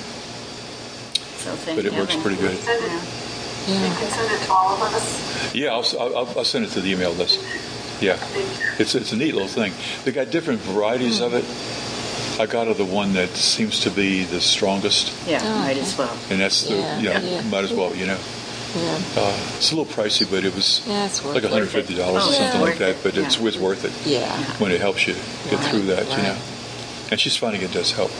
So thank but it works heaven. pretty good. Send it, you Yeah. can send it to all of us. Yeah, I'll, I'll, I'll send it to the email list. Yeah, it's it's a neat little thing. They got different varieties of it. I got her the one that seems to be the strongest, Yeah, Oh, might okay. as well. and that's the Yeah, you know yeah. might as well you know. Yeah. Uh, it's a little pricey, but it was Yeah, it's worth like it. one hundred fifty dollars Oh, or yeah. something like Worth that. it, But it's yeah. it's worth it Yeah. when it helps you get Right, through that, you right. know. And she's finding it does help.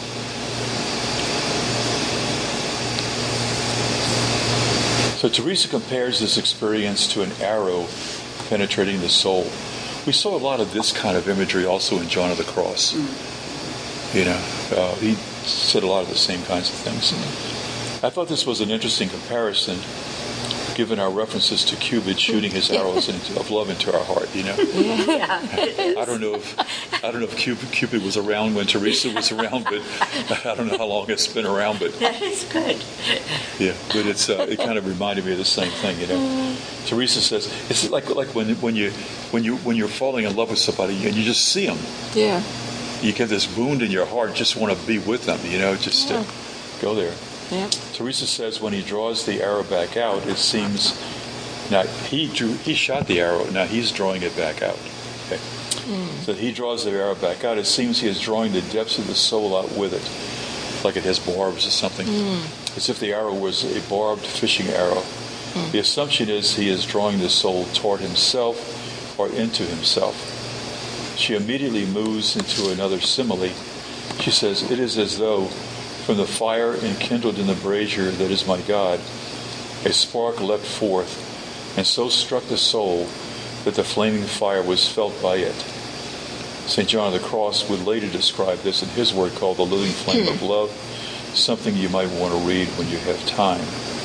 So Teresa compares this experience to an arrow penetrating the soul. We saw a lot of this kind of imagery also in John of the Cross. You know, uh, he said a lot of the same kinds of things. I thought this was an interesting comparison, given our references to Cupid shooting his arrows into, of love into our heart. You know, Yeah, it is. I don't know if I don't know if Cupid, Cupid was around when Teresa was around, but I don't know how long it's been around. But That is good. yeah, but it's uh, it kind of reminded me of the same thing, you know. Teresa says it's like like when when you when you when you're falling in love with somebody and you just see them, Yeah. you get this wound in your heart, just want to be with them, you know, just Yeah. to go there. Yeah. Teresa says when he draws the arrow back out, it seems now he drew he shot the arrow, now he's drawing it back out. Okay. So he draws the arrow back out. It seems he is drawing the depths of the soul out with it. like it has barbs or something, Mm. as if the arrow was a barbed fishing arrow. Mm. The assumption is he is drawing the soul toward himself or into himself. She immediately moves into another simile. She says, it is as though from the fire enkindled in the brazier that is my God, a spark leapt forth, and so struck the soul that the flaming fire was felt by it. Saint John of the Cross would later describe this in his work called The Living Flame of Love, something you might want to read when you have time.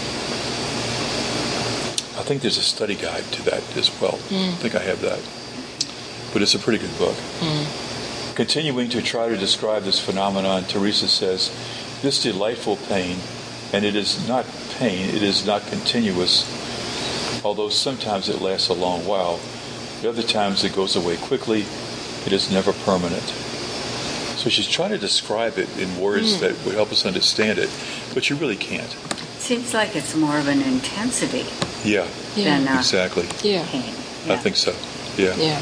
I think there's a study guide to that as well. Mm. I think I have that. But it's a pretty good book. Mm. Continuing to try to describe this phenomenon, Teresa says, this delightful pain, and it is not pain, it is not continuous, although sometimes it lasts a long while. At other times it goes away quickly. It is never permanent. So she's trying to describe it in words mm. that would help us understand it, but you really can't. Seems like it's more of an intensity. Yeah, yeah. Than, uh, exactly. Yeah. pain. Yeah. I think so. Yeah. Yeah.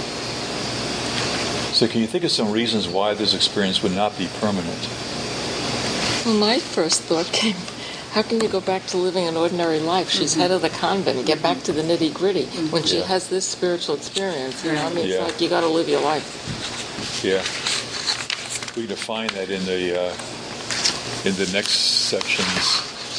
So can you think of some reasons why this experience would not be permanent? Well, my first thought came, how can you go back to living an ordinary life? She's Mm-hmm. head of the convent. Get back to the nitty-gritty. Mm-hmm. When she Yeah. has this spiritual experience, you know, I mean, Yeah. it's like you got to live your life. Yeah. We can find that in the uh, in the next sections,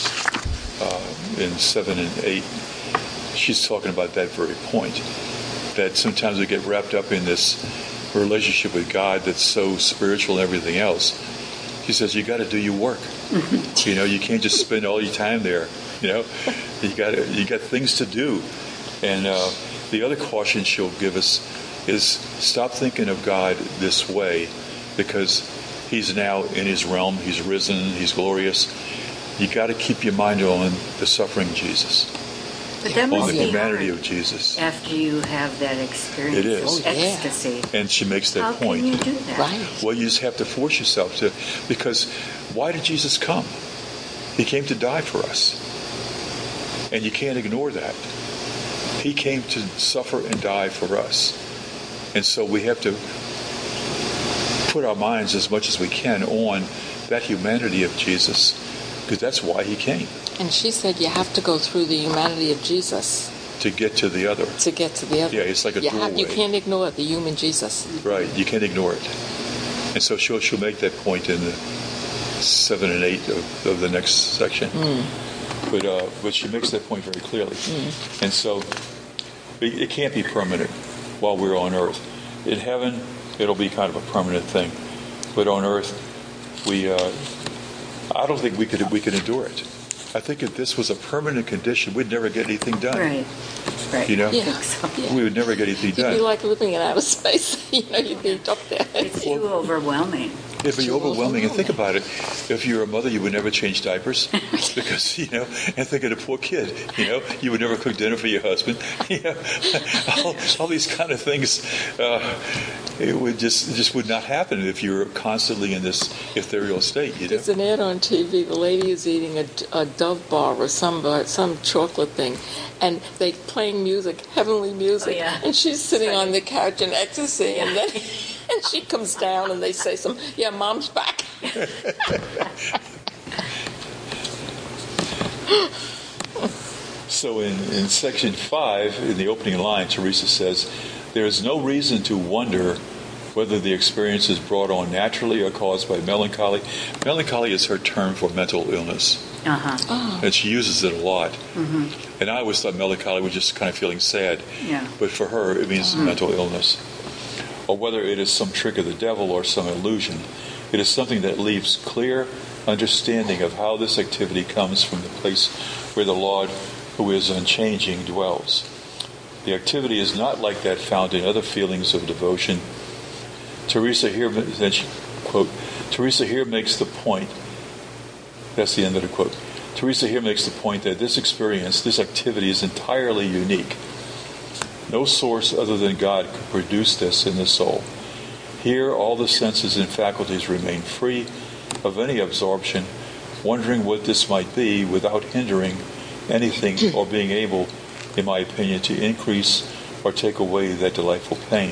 uh, in seven and eight. She's talking about that very point. That sometimes we get wrapped up in this relationship with God that's so spiritual and everything else. She says you got to do your work. You know, you can't just spend all your time there. You know, you got you got things to do. And uh, the other caution she'll give us is stop thinking of God this way, because He's now in His realm. He's risen. He's glorious. You got to keep your mind on the suffering Jesus, But that on must the be humanity hard of Jesus. after you have that experience. It is. Oh, yeah. Ecstasy. And she makes that How point. can you do that? Right. Well, you just have to force yourself to, because why did Jesus come? He came to die for us. And you can't ignore that. He came to suffer and die for us. And so we have to put our minds as much as we can on that humanity of Jesus, because that's why He came, And she said you have to go through the humanity of Jesus to get to the other. to get to the other. Yeah, it's like a you have, doorway. You can't ignore the human Jesus. Right, you can't ignore it. And so she'll, she'll make that point in the seven and eight of, of the next section. Mm. But uh, but she makes that point very clearly. Mm. And so it, it can't be permanent while we're on earth. In heaven, it'll be kind of a permanent thing. But on earth, we uh, I don't think we could we could endure it. I think if this was a permanent condition, we'd never get anything done. Right. Right. You know? Yeah. I think so. Yeah. We would never get anything You'd done. be like living in outer space. You know, you'd be up there. It's too overwhelming. It'd be Too overwhelming. And think overwhelming. about it. If you're a mother, you would never change diapers because, you know, and think of the poor kid, you know, you would never cook dinner for your husband. You know, all, all these kind of things, uh, it would just, it just would not happen if you were constantly in this ethereal state, you know. There's an ad on T V. The lady is eating a, a Dove bar or some uh, some chocolate thing, and they playing music, heavenly music, Oh, yeah. and she's sitting Right. on the couch in ecstasy, Yeah. and then and she comes down, and they say some, yeah, mom's back. So in, in section five, in the opening line, Teresa says, there is no reason to wonder whether the experience is brought on naturally or caused by melancholy. Melancholy is her term for mental illness. Uh-huh. Oh. And she uses it a lot. Mm-hmm. And I always thought melancholy was just kind of feeling sad. Yeah. But for her, it means Mm-hmm. mental illness. Or whether it is some trick of the devil or some illusion, it is something that leaves clear understanding of how this activity comes from the place where the Lord, who is unchanging, dwells. The activity is not like that found in other feelings of devotion. Teresa here, then she, quote, Teresa here makes the point, that's the end of the quote, Teresa here makes the point that this experience, this activity is entirely unique. No source other than God could produce this in the soul. Here, all the senses and faculties remain free of any absorption, wondering what this might be without hindering anything or being able, in my opinion, to increase or take away that delightful pain.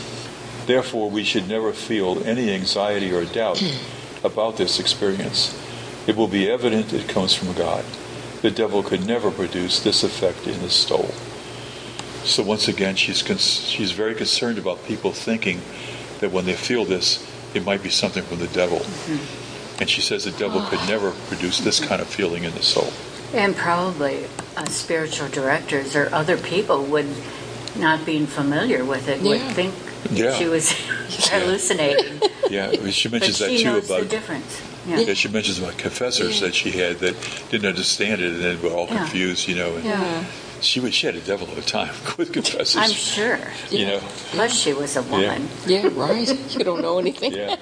Therefore, we should never feel any anxiety or doubt about this experience. it will be evident it comes from God. The devil could never produce this effect in the soul. So once again, she's con- she's very concerned about people thinking that when they feel this, it might be something from the devil. Mm-hmm. And she says the devil could never produce this kind of feeling in the soul. And probably uh, spiritual directors or other people would, not being familiar with it, Yeah. would think Yeah. she was hallucinating. Yeah, she mentions But that she too knows about. the difference. Yeah. Yeah, she mentions about confessors Yeah. that she had that didn't understand it and then were all Yeah. confused, you know. And Yeah. she would she had a devil of a time with confessors. I'm sure. You know. Plus, she was a woman. Yeah, right. You don't know anything. Yeah.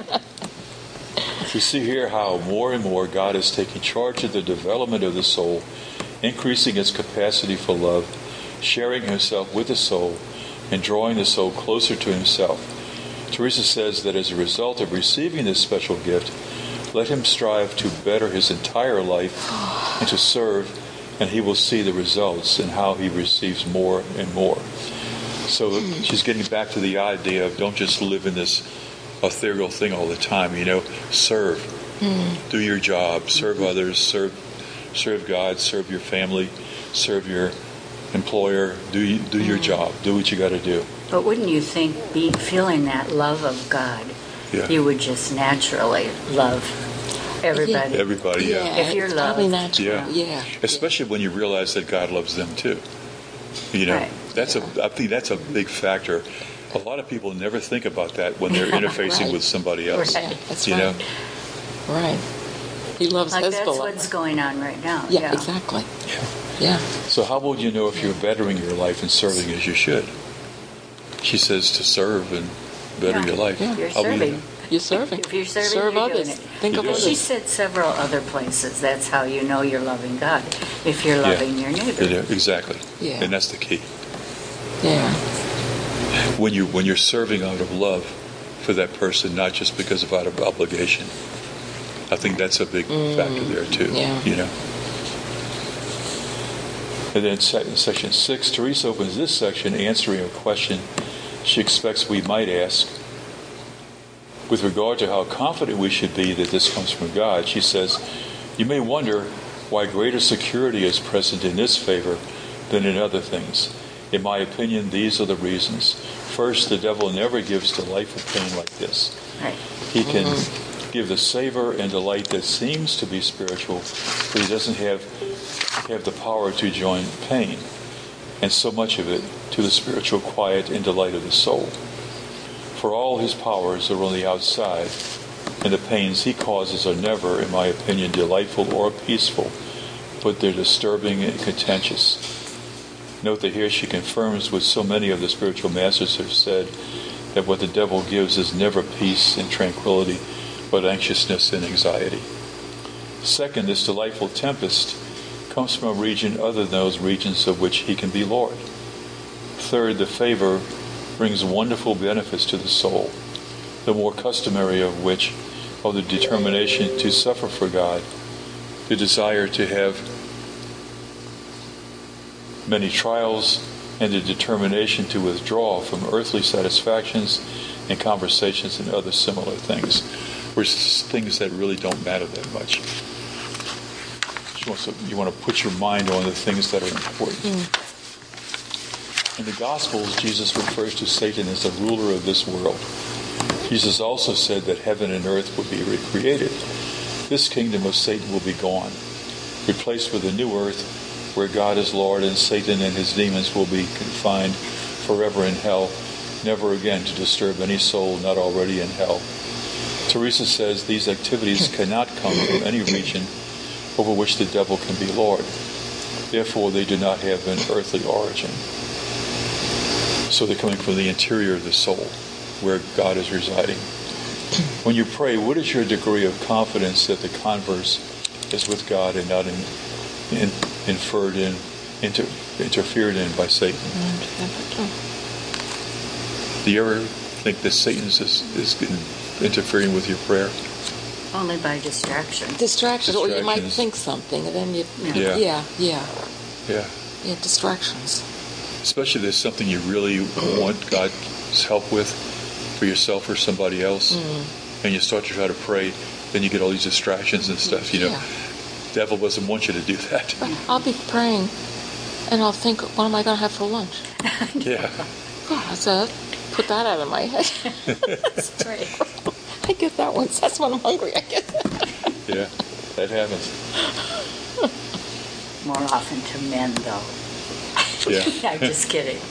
We see here how more and more God is taking charge of the development of the soul, increasing its capacity for love, sharing himself with the soul, and drawing the soul closer to himself. Teresa says that as a result of receiving this special gift, let him strive to better his entire life and to serve, and he will see the results in how he receives more and more. So she's getting back to the idea of don't just live in this ethereal thing all the time, you know, serve. Mm. Do your job, serve mm-hmm. others, serve serve God, serve your family, serve your employer, do you, do mm. your job, do what you got to do. But wouldn't you think, be, feeling that love of God, yeah. you would just naturally love everybody? Everybody, yeah. yeah. If you're it's loved. probably natural. Yeah. yeah. Especially when you realize that God loves them too. You know, right. that's yeah. a, I think that's a big factor. A lot of people never think about that when they're interfacing right. with somebody else. Right. That's you right. know? Right. He loves like Hezbollah. that's what's going on right now. Yeah, yeah. exactly. Yeah. Yeah. So how will you know if you're bettering your life and serving as you should? She says to serve and better Yeah. your life. Yeah. You're How will you serving. know? You're serving. If you're serving, Serve you're others. doing it. Think You of do it. others. She said several other places. That's how you know you're loving God. If you're Yeah. loving your neighbor. Yeah, exactly. Yeah. And that's the key. Yeah. When you when you're serving out of love for that person, not just because of out of obligation. I think that's a big mm, factor there too. Yeah. You know. And then in section six, Teresa opens this section answering a question she expects we might ask. With regard to how confident we should be that this comes from God, she says, you may wonder why greater security is present in this favor than in other things. In my opinion, these are the reasons. First, the devil never gives delightful pain like this. Right. He can Mm-hmm. give the savor and delight that seems to be spiritual, but he doesn't have have the power to join pain, and so much of it to the spiritual quiet and delight of the soul. For all his powers are on the outside, and the pains he causes are never, in my opinion, delightful or peaceful, but they're disturbing and contentious. Note that here she confirms what so many of the spiritual masters have said, that what the devil gives is never peace and tranquility, but anxiousness and anxiety. Second, this delightful tempest comes from a region other than those regions of which he can be Lord. Third, the favor brings wonderful benefits to the soul, the more customary of which are the determination to suffer for God, the desire to have many trials, and the determination to withdraw from earthly satisfactions and conversations and other similar things, which is things that really don't matter that much. She wants to, you want to put your mind on the things that are important. Mm. In the Gospels, Jesus refers to Satan as the ruler of this world. Jesus also said that heaven and earth will be recreated. This kingdom of Satan will be gone, replaced with a new earth where God is Lord and Satan and his demons will be confined forever in hell, never again to disturb any soul not already in hell. Teresa says these activities cannot come from any region over which the devil can be Lord. Therefore, they do not have an earthly origin. So they're coming from the interior of the soul, where God is residing. When you pray, what is your degree of confidence that the converse is with God and not in, in, inferred in, inter, interfered in by Satan? Do you ever think that Satan is, is interfering with your prayer? Only by distraction. Distractions, or you might Distractions. think something, and then you, Yeah. yeah, yeah, Yeah. yeah, distractions. Especially if there's something you really want God's help with for yourself or somebody else, mm. and you start to try to pray, then you get all these distractions and stuff, you know. Yeah. Devil doesn't want you to do that. I'll be praying, and I'll think, what am I going to have for lunch? Yeah. God, so put that out of my head. That's right. I get that once. That's when I'm hungry. I get that. Yeah, that happens. More often to men, though. Yeah. I'm just kidding.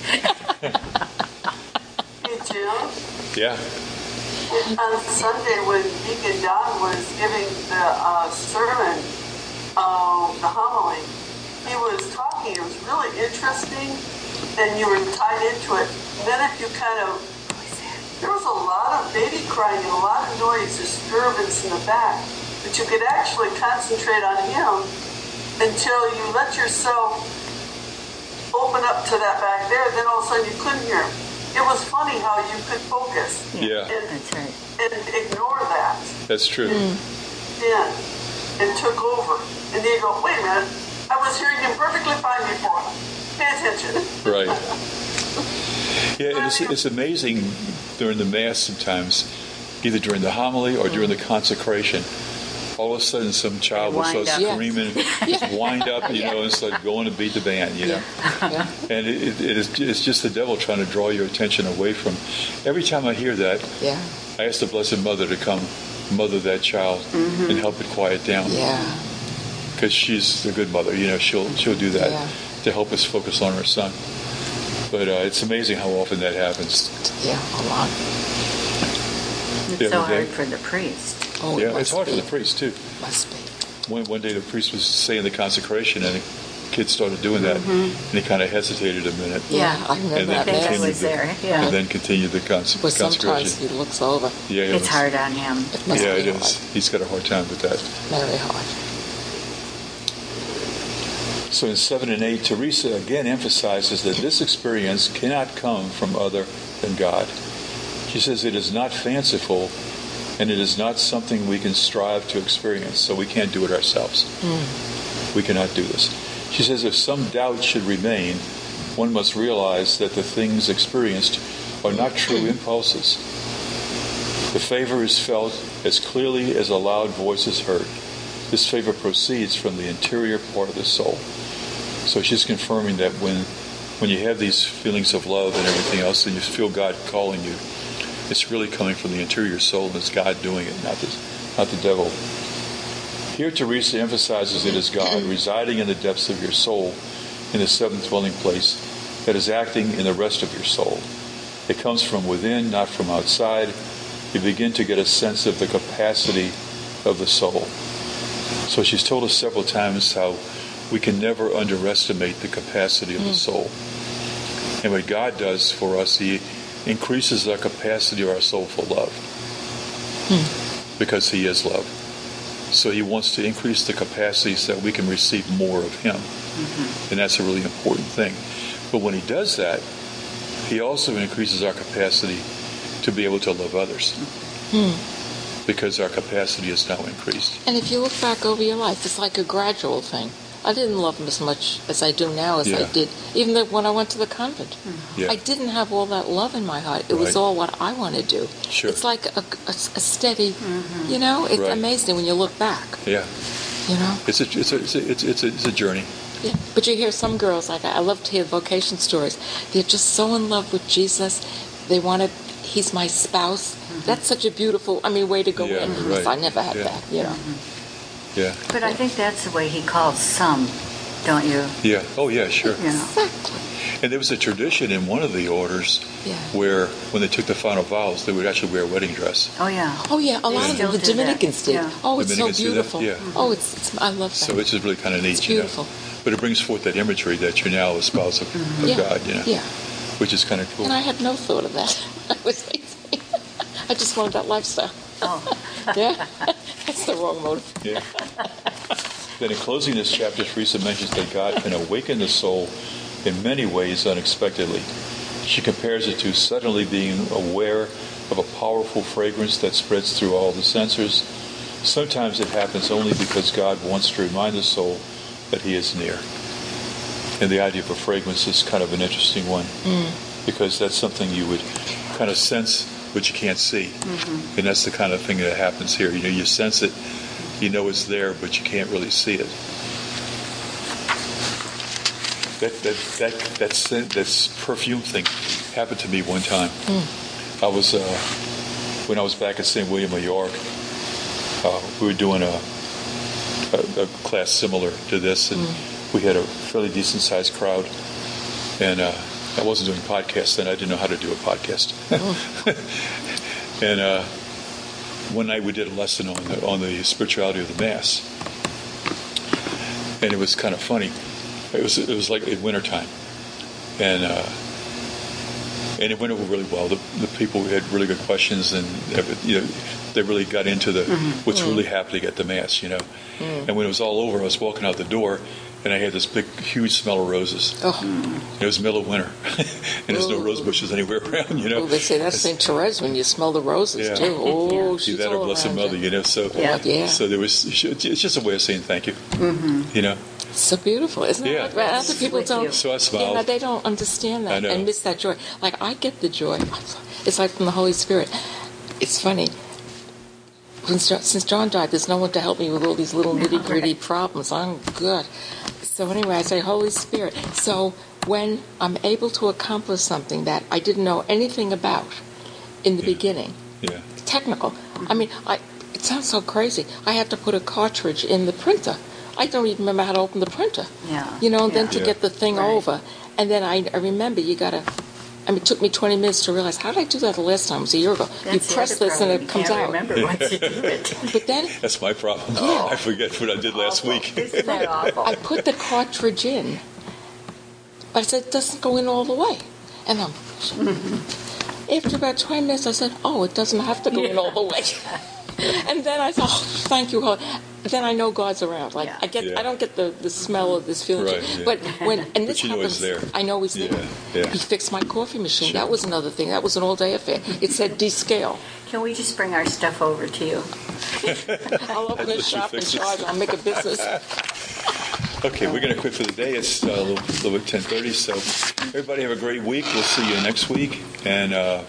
Hey, Jim. Yeah. On Sunday, when Deacon Don was giving the uh, sermon, uh, the homily, he was talking. It was really interesting, and you were tied into it. Then if you kind of, there was a lot of baby crying and a lot of noise, disturbance in the back, but you could actually concentrate on him until you let yourself open up to that back there. Then all of a sudden you couldn't hear him. It was funny how you could focus Yeah. and, That's right. and ignore that. That's true. Then and took over. And then you go, wait a minute, I was hearing him perfectly fine before. Pay attention. Right. Yeah, and it's, it's amazing during the Mass sometimes, either during the homily or during the consecration, all of a sudden some child will Wind start up. screaming, just wind up, you know, and start going to beat the band, you know. Yeah. And it, it, it is, it's just the devil trying to draw your attention away from. Every time I hear that, Yeah. I ask the Blessed Mother to come mother that child and help it quiet down. Yeah. Because she's a good mother, you know, she'll she'll do that Yeah. to help us focus on our son. But uh, it's amazing how often that happens. Yeah, a lot. It's The so other day- hard for the priest. Oh, it Yeah, must it's hard be. for the priest too. Must be. One, one day the priest was saying the consecration and the kid started doing that and he kind of hesitated a minute. Yeah, I remember And then I that. think I continued was the, there, yeah. and then continued the cons- But sometimes consecration. he looks over. Yeah, it It's was- hard on him. It must Yeah, be it is. hard. He's got a hard time with that. Very hard. So in seven and eight, Teresa again emphasizes that this experience cannot come from other than God. She says it is not fanciful and it is not something we can strive to experience, so we can't do it ourselves. We cannot do this. She says if some doubt should remain, one must realize that the things experienced are not true impulses. The favor is felt as clearly as a loud voice is heard. This favor proceeds from the interior part of the soul. So she's confirming that when when you have these feelings of love and everything else and you feel God calling you, it's really coming from the interior soul and it's God doing it, not the, not the devil. Here Teresa emphasizes it as God residing in the depths of your soul in the seventh dwelling place that is acting in the rest of your soul. It comes from within, not from outside. You begin to get a sense of the capacity of the soul. So she's told us several times how we can never underestimate the capacity of the soul. And what God does for us, He increases our capacity of our soul for love. Because He is love. So He wants to increase the capacity so that we can receive more of Him. And that's a really important thing. But when He does that, He also increases our capacity to be able to love others. Because our capacity is now increased. And if you look back over your life, it's like a gradual thing. I didn't love him as much as I do now as I Yeah. did, even though when I went to the convent. Yeah. I didn't have all that love in my heart. It was Right. all what I want to do. Sure. It's like a, a, a steady, you know, it's Right. amazing when you look back, Yeah. you know. It's a, it's a, it's a, it's a, it's a, it's a journey. Yeah. But you hear some girls, like I love to hear vocation stories, they're just so in love with Jesus. They want to, he's my spouse. That's such a beautiful, I mean, way to go Yeah, in. right. I never had Yeah. that, you know. Yeah. But I think that's the way he calls some, don't you? Yeah. Oh, yeah, sure. You know. Exactly. And there was a tradition in one of the orders Yeah. where when they took the final vows, they would actually wear a wedding dress. Oh, yeah. Oh yeah, a They lot of them, still the do that. Dominicans did. Yeah. Oh, it's Dominicans so do that? beautiful. Yeah. Oh, it's, it's I love that. So it's just really kind of neat, It's you know. beautiful. But it brings forth that imagery that you're now a spouse of, of yeah. God, you know, Yeah. which is kind of cool. And I had no thought of that. I was eighteen. I just wanted that lifestyle. Oh, Yeah, that's the wrong motive. Yeah. Then in closing this chapter, Teresa mentions that God can awaken the soul in many ways unexpectedly. She compares it to suddenly being aware of a powerful fragrance that spreads through all the senses. Sometimes it happens only because God wants to remind the soul that He is near. And the idea of a fragrance is kind of an interesting one, because that's something you would kind of sense but you can't see. Mm-hmm. And that's the kind of thing that happens here. You know, you sense it, you know it's there, but you can't really see it. That that that that scent, this perfume thing happened to me one time. Mm. I was uh, when I was back at Saint William of York. Uh, we were doing a, a, a class similar to this, and mm. we had a fairly decent sized crowd. And uh, I wasn't doing podcasts then; I didn't know how to do a podcast. Mm. and uh, one night we did a lesson on the on the spirituality of the Mass, and it was kind of funny. It was it was like in wintertime, and uh, and it went over really well. The, the people had really good questions, and you know, they really got into the mm-hmm. what's mm-hmm. really happening at the Mass, you know. Mm. And when it was all over, I was walking out the door, and I had this big, huge smell of roses. Oh. It was the middle of winter, and there's no rose bushes anywhere around, you know. Well, they say that's Saint Therese when you smell the roses yeah. too. Oh, she's that all or Blessed Mother, you. you know. So yeah. yeah. So there was. It's just a way of saying thank you, mm-hmm. you know. So beautiful, isn't it? Yeah. Like, other people don't. So I smiled. You know, they don't understand that I know. and miss that joy. Like I get the joy. It's like from the Holy Spirit. It's funny. Since, since John died, there's no one to help me with all these little nitty gritty problems. I'm good. So anyway, I say Holy Spirit. So when I'm able to accomplish something that I didn't know anything about in the yeah. beginning, yeah, technical. I mean, I. It sounds so crazy. I had to put a cartridge in the printer. I don't even remember how to open the printer. Yeah. You know, and yeah. then to yeah. get the thing right. over. And then I, I remember you got to, I mean, it took me twenty minutes to realize, how did I do that the last time? It was a year ago. That's you press this and it you comes can't out. remember once you do it. But then that's my problem. Yeah. I forget what I did last awful. week. Isn't that awful? I put the cartridge in, but I said, it doesn't go in all the way. And I'm, after about twenty minutes, I said, oh, it doesn't have to go in all the way. And then I thought, oh, thank you, Lord. Then I know God's around. Like Yeah. I get, Yeah. I don't get the, the smell of this feeling. Right, yeah. But when and this But you know happens, it's there. I know He's Yeah, there. yeah. He fixed my coffee machine. Sure. That was another thing. That was an all day affair. It said descale. Can we just bring our stuff over to you? I'll open a Let you shop and fix it. charge. I'll make a business. Okay, we're going to quit for the day. It's uh, a little, little bit ten thirty. So everybody have a great week. We'll see you next week, and uh,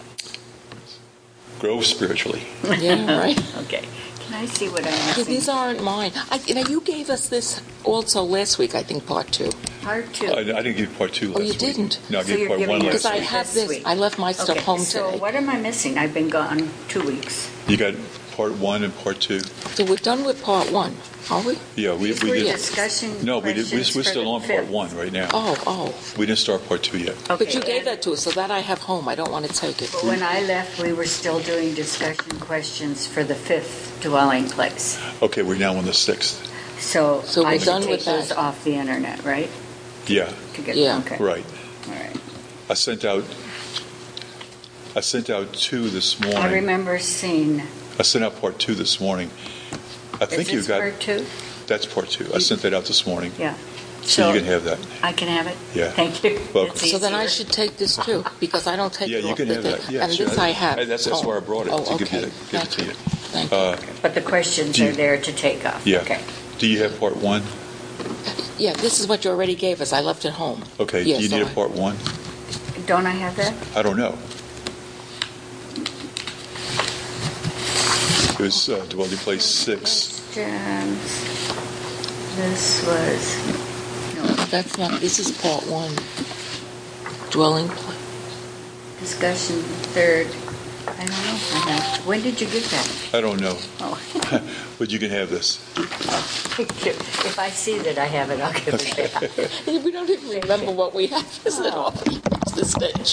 grow spiritually. Yeah, right. Okay. Can I see what I'm Yeah, missing? these aren't mine. I, you know, you gave us this also last week. I think part two. Part two. I, I didn't give part two last Oh, you week. didn't? No, I So gave you're part giving one yours Because last I week. have This this. week. I left my stuff Okay, home so today. what am I missing? I've been gone two weeks. You got part one and part two. So we're done with part one, are we? Yeah, we, These we were did. discussion No, we did. We, we're questions for still the on part fifth. one right now. Oh, oh. We didn't start part two yet. Okay, But you gave and- that to us, so that I have home. I don't want to take it. But when I left, we were still doing discussion questions for the fifth dwelling place. Okay, we're now on the sixth. So, So we're I should done take with that. those off the internet, right? Yeah, To get Yeah. okay. right. All right. I sent out. I sent out two this morning. I remember seeing. I sent out part two this morning. I think Is you this got. part two? That's part two. I sent that out this morning. Yeah. So, you can have that. I can have it. Yeah. Thank you. Welcome. It's So then I easier. should take this too, because I don't take Yeah, it you off can the have thing. that. Yeah, and sure. this I have. Hey, that's- that's oh. why I brought it, Oh, to give you okay. the- give it Thank to you. Thank Uh, you. But the questions Do you- are there to take off. Yeah. Okay. Do you have part one? Yeah, this is what you already gave us. I left it home. Okay. Yes, do you need so a part one? Don't I have that? I don't know. It was uh, dwelling place six. Questions. This was. No. That's not. This is part one. Dwelling place. Discussion third. I don't know. I have- When did you give that? I don't know, Oh. but you can have this. Thank you. If I see that I have it, I'll give it back. We don't even remember what we have, isn't it, Oh. awful? It's this stage.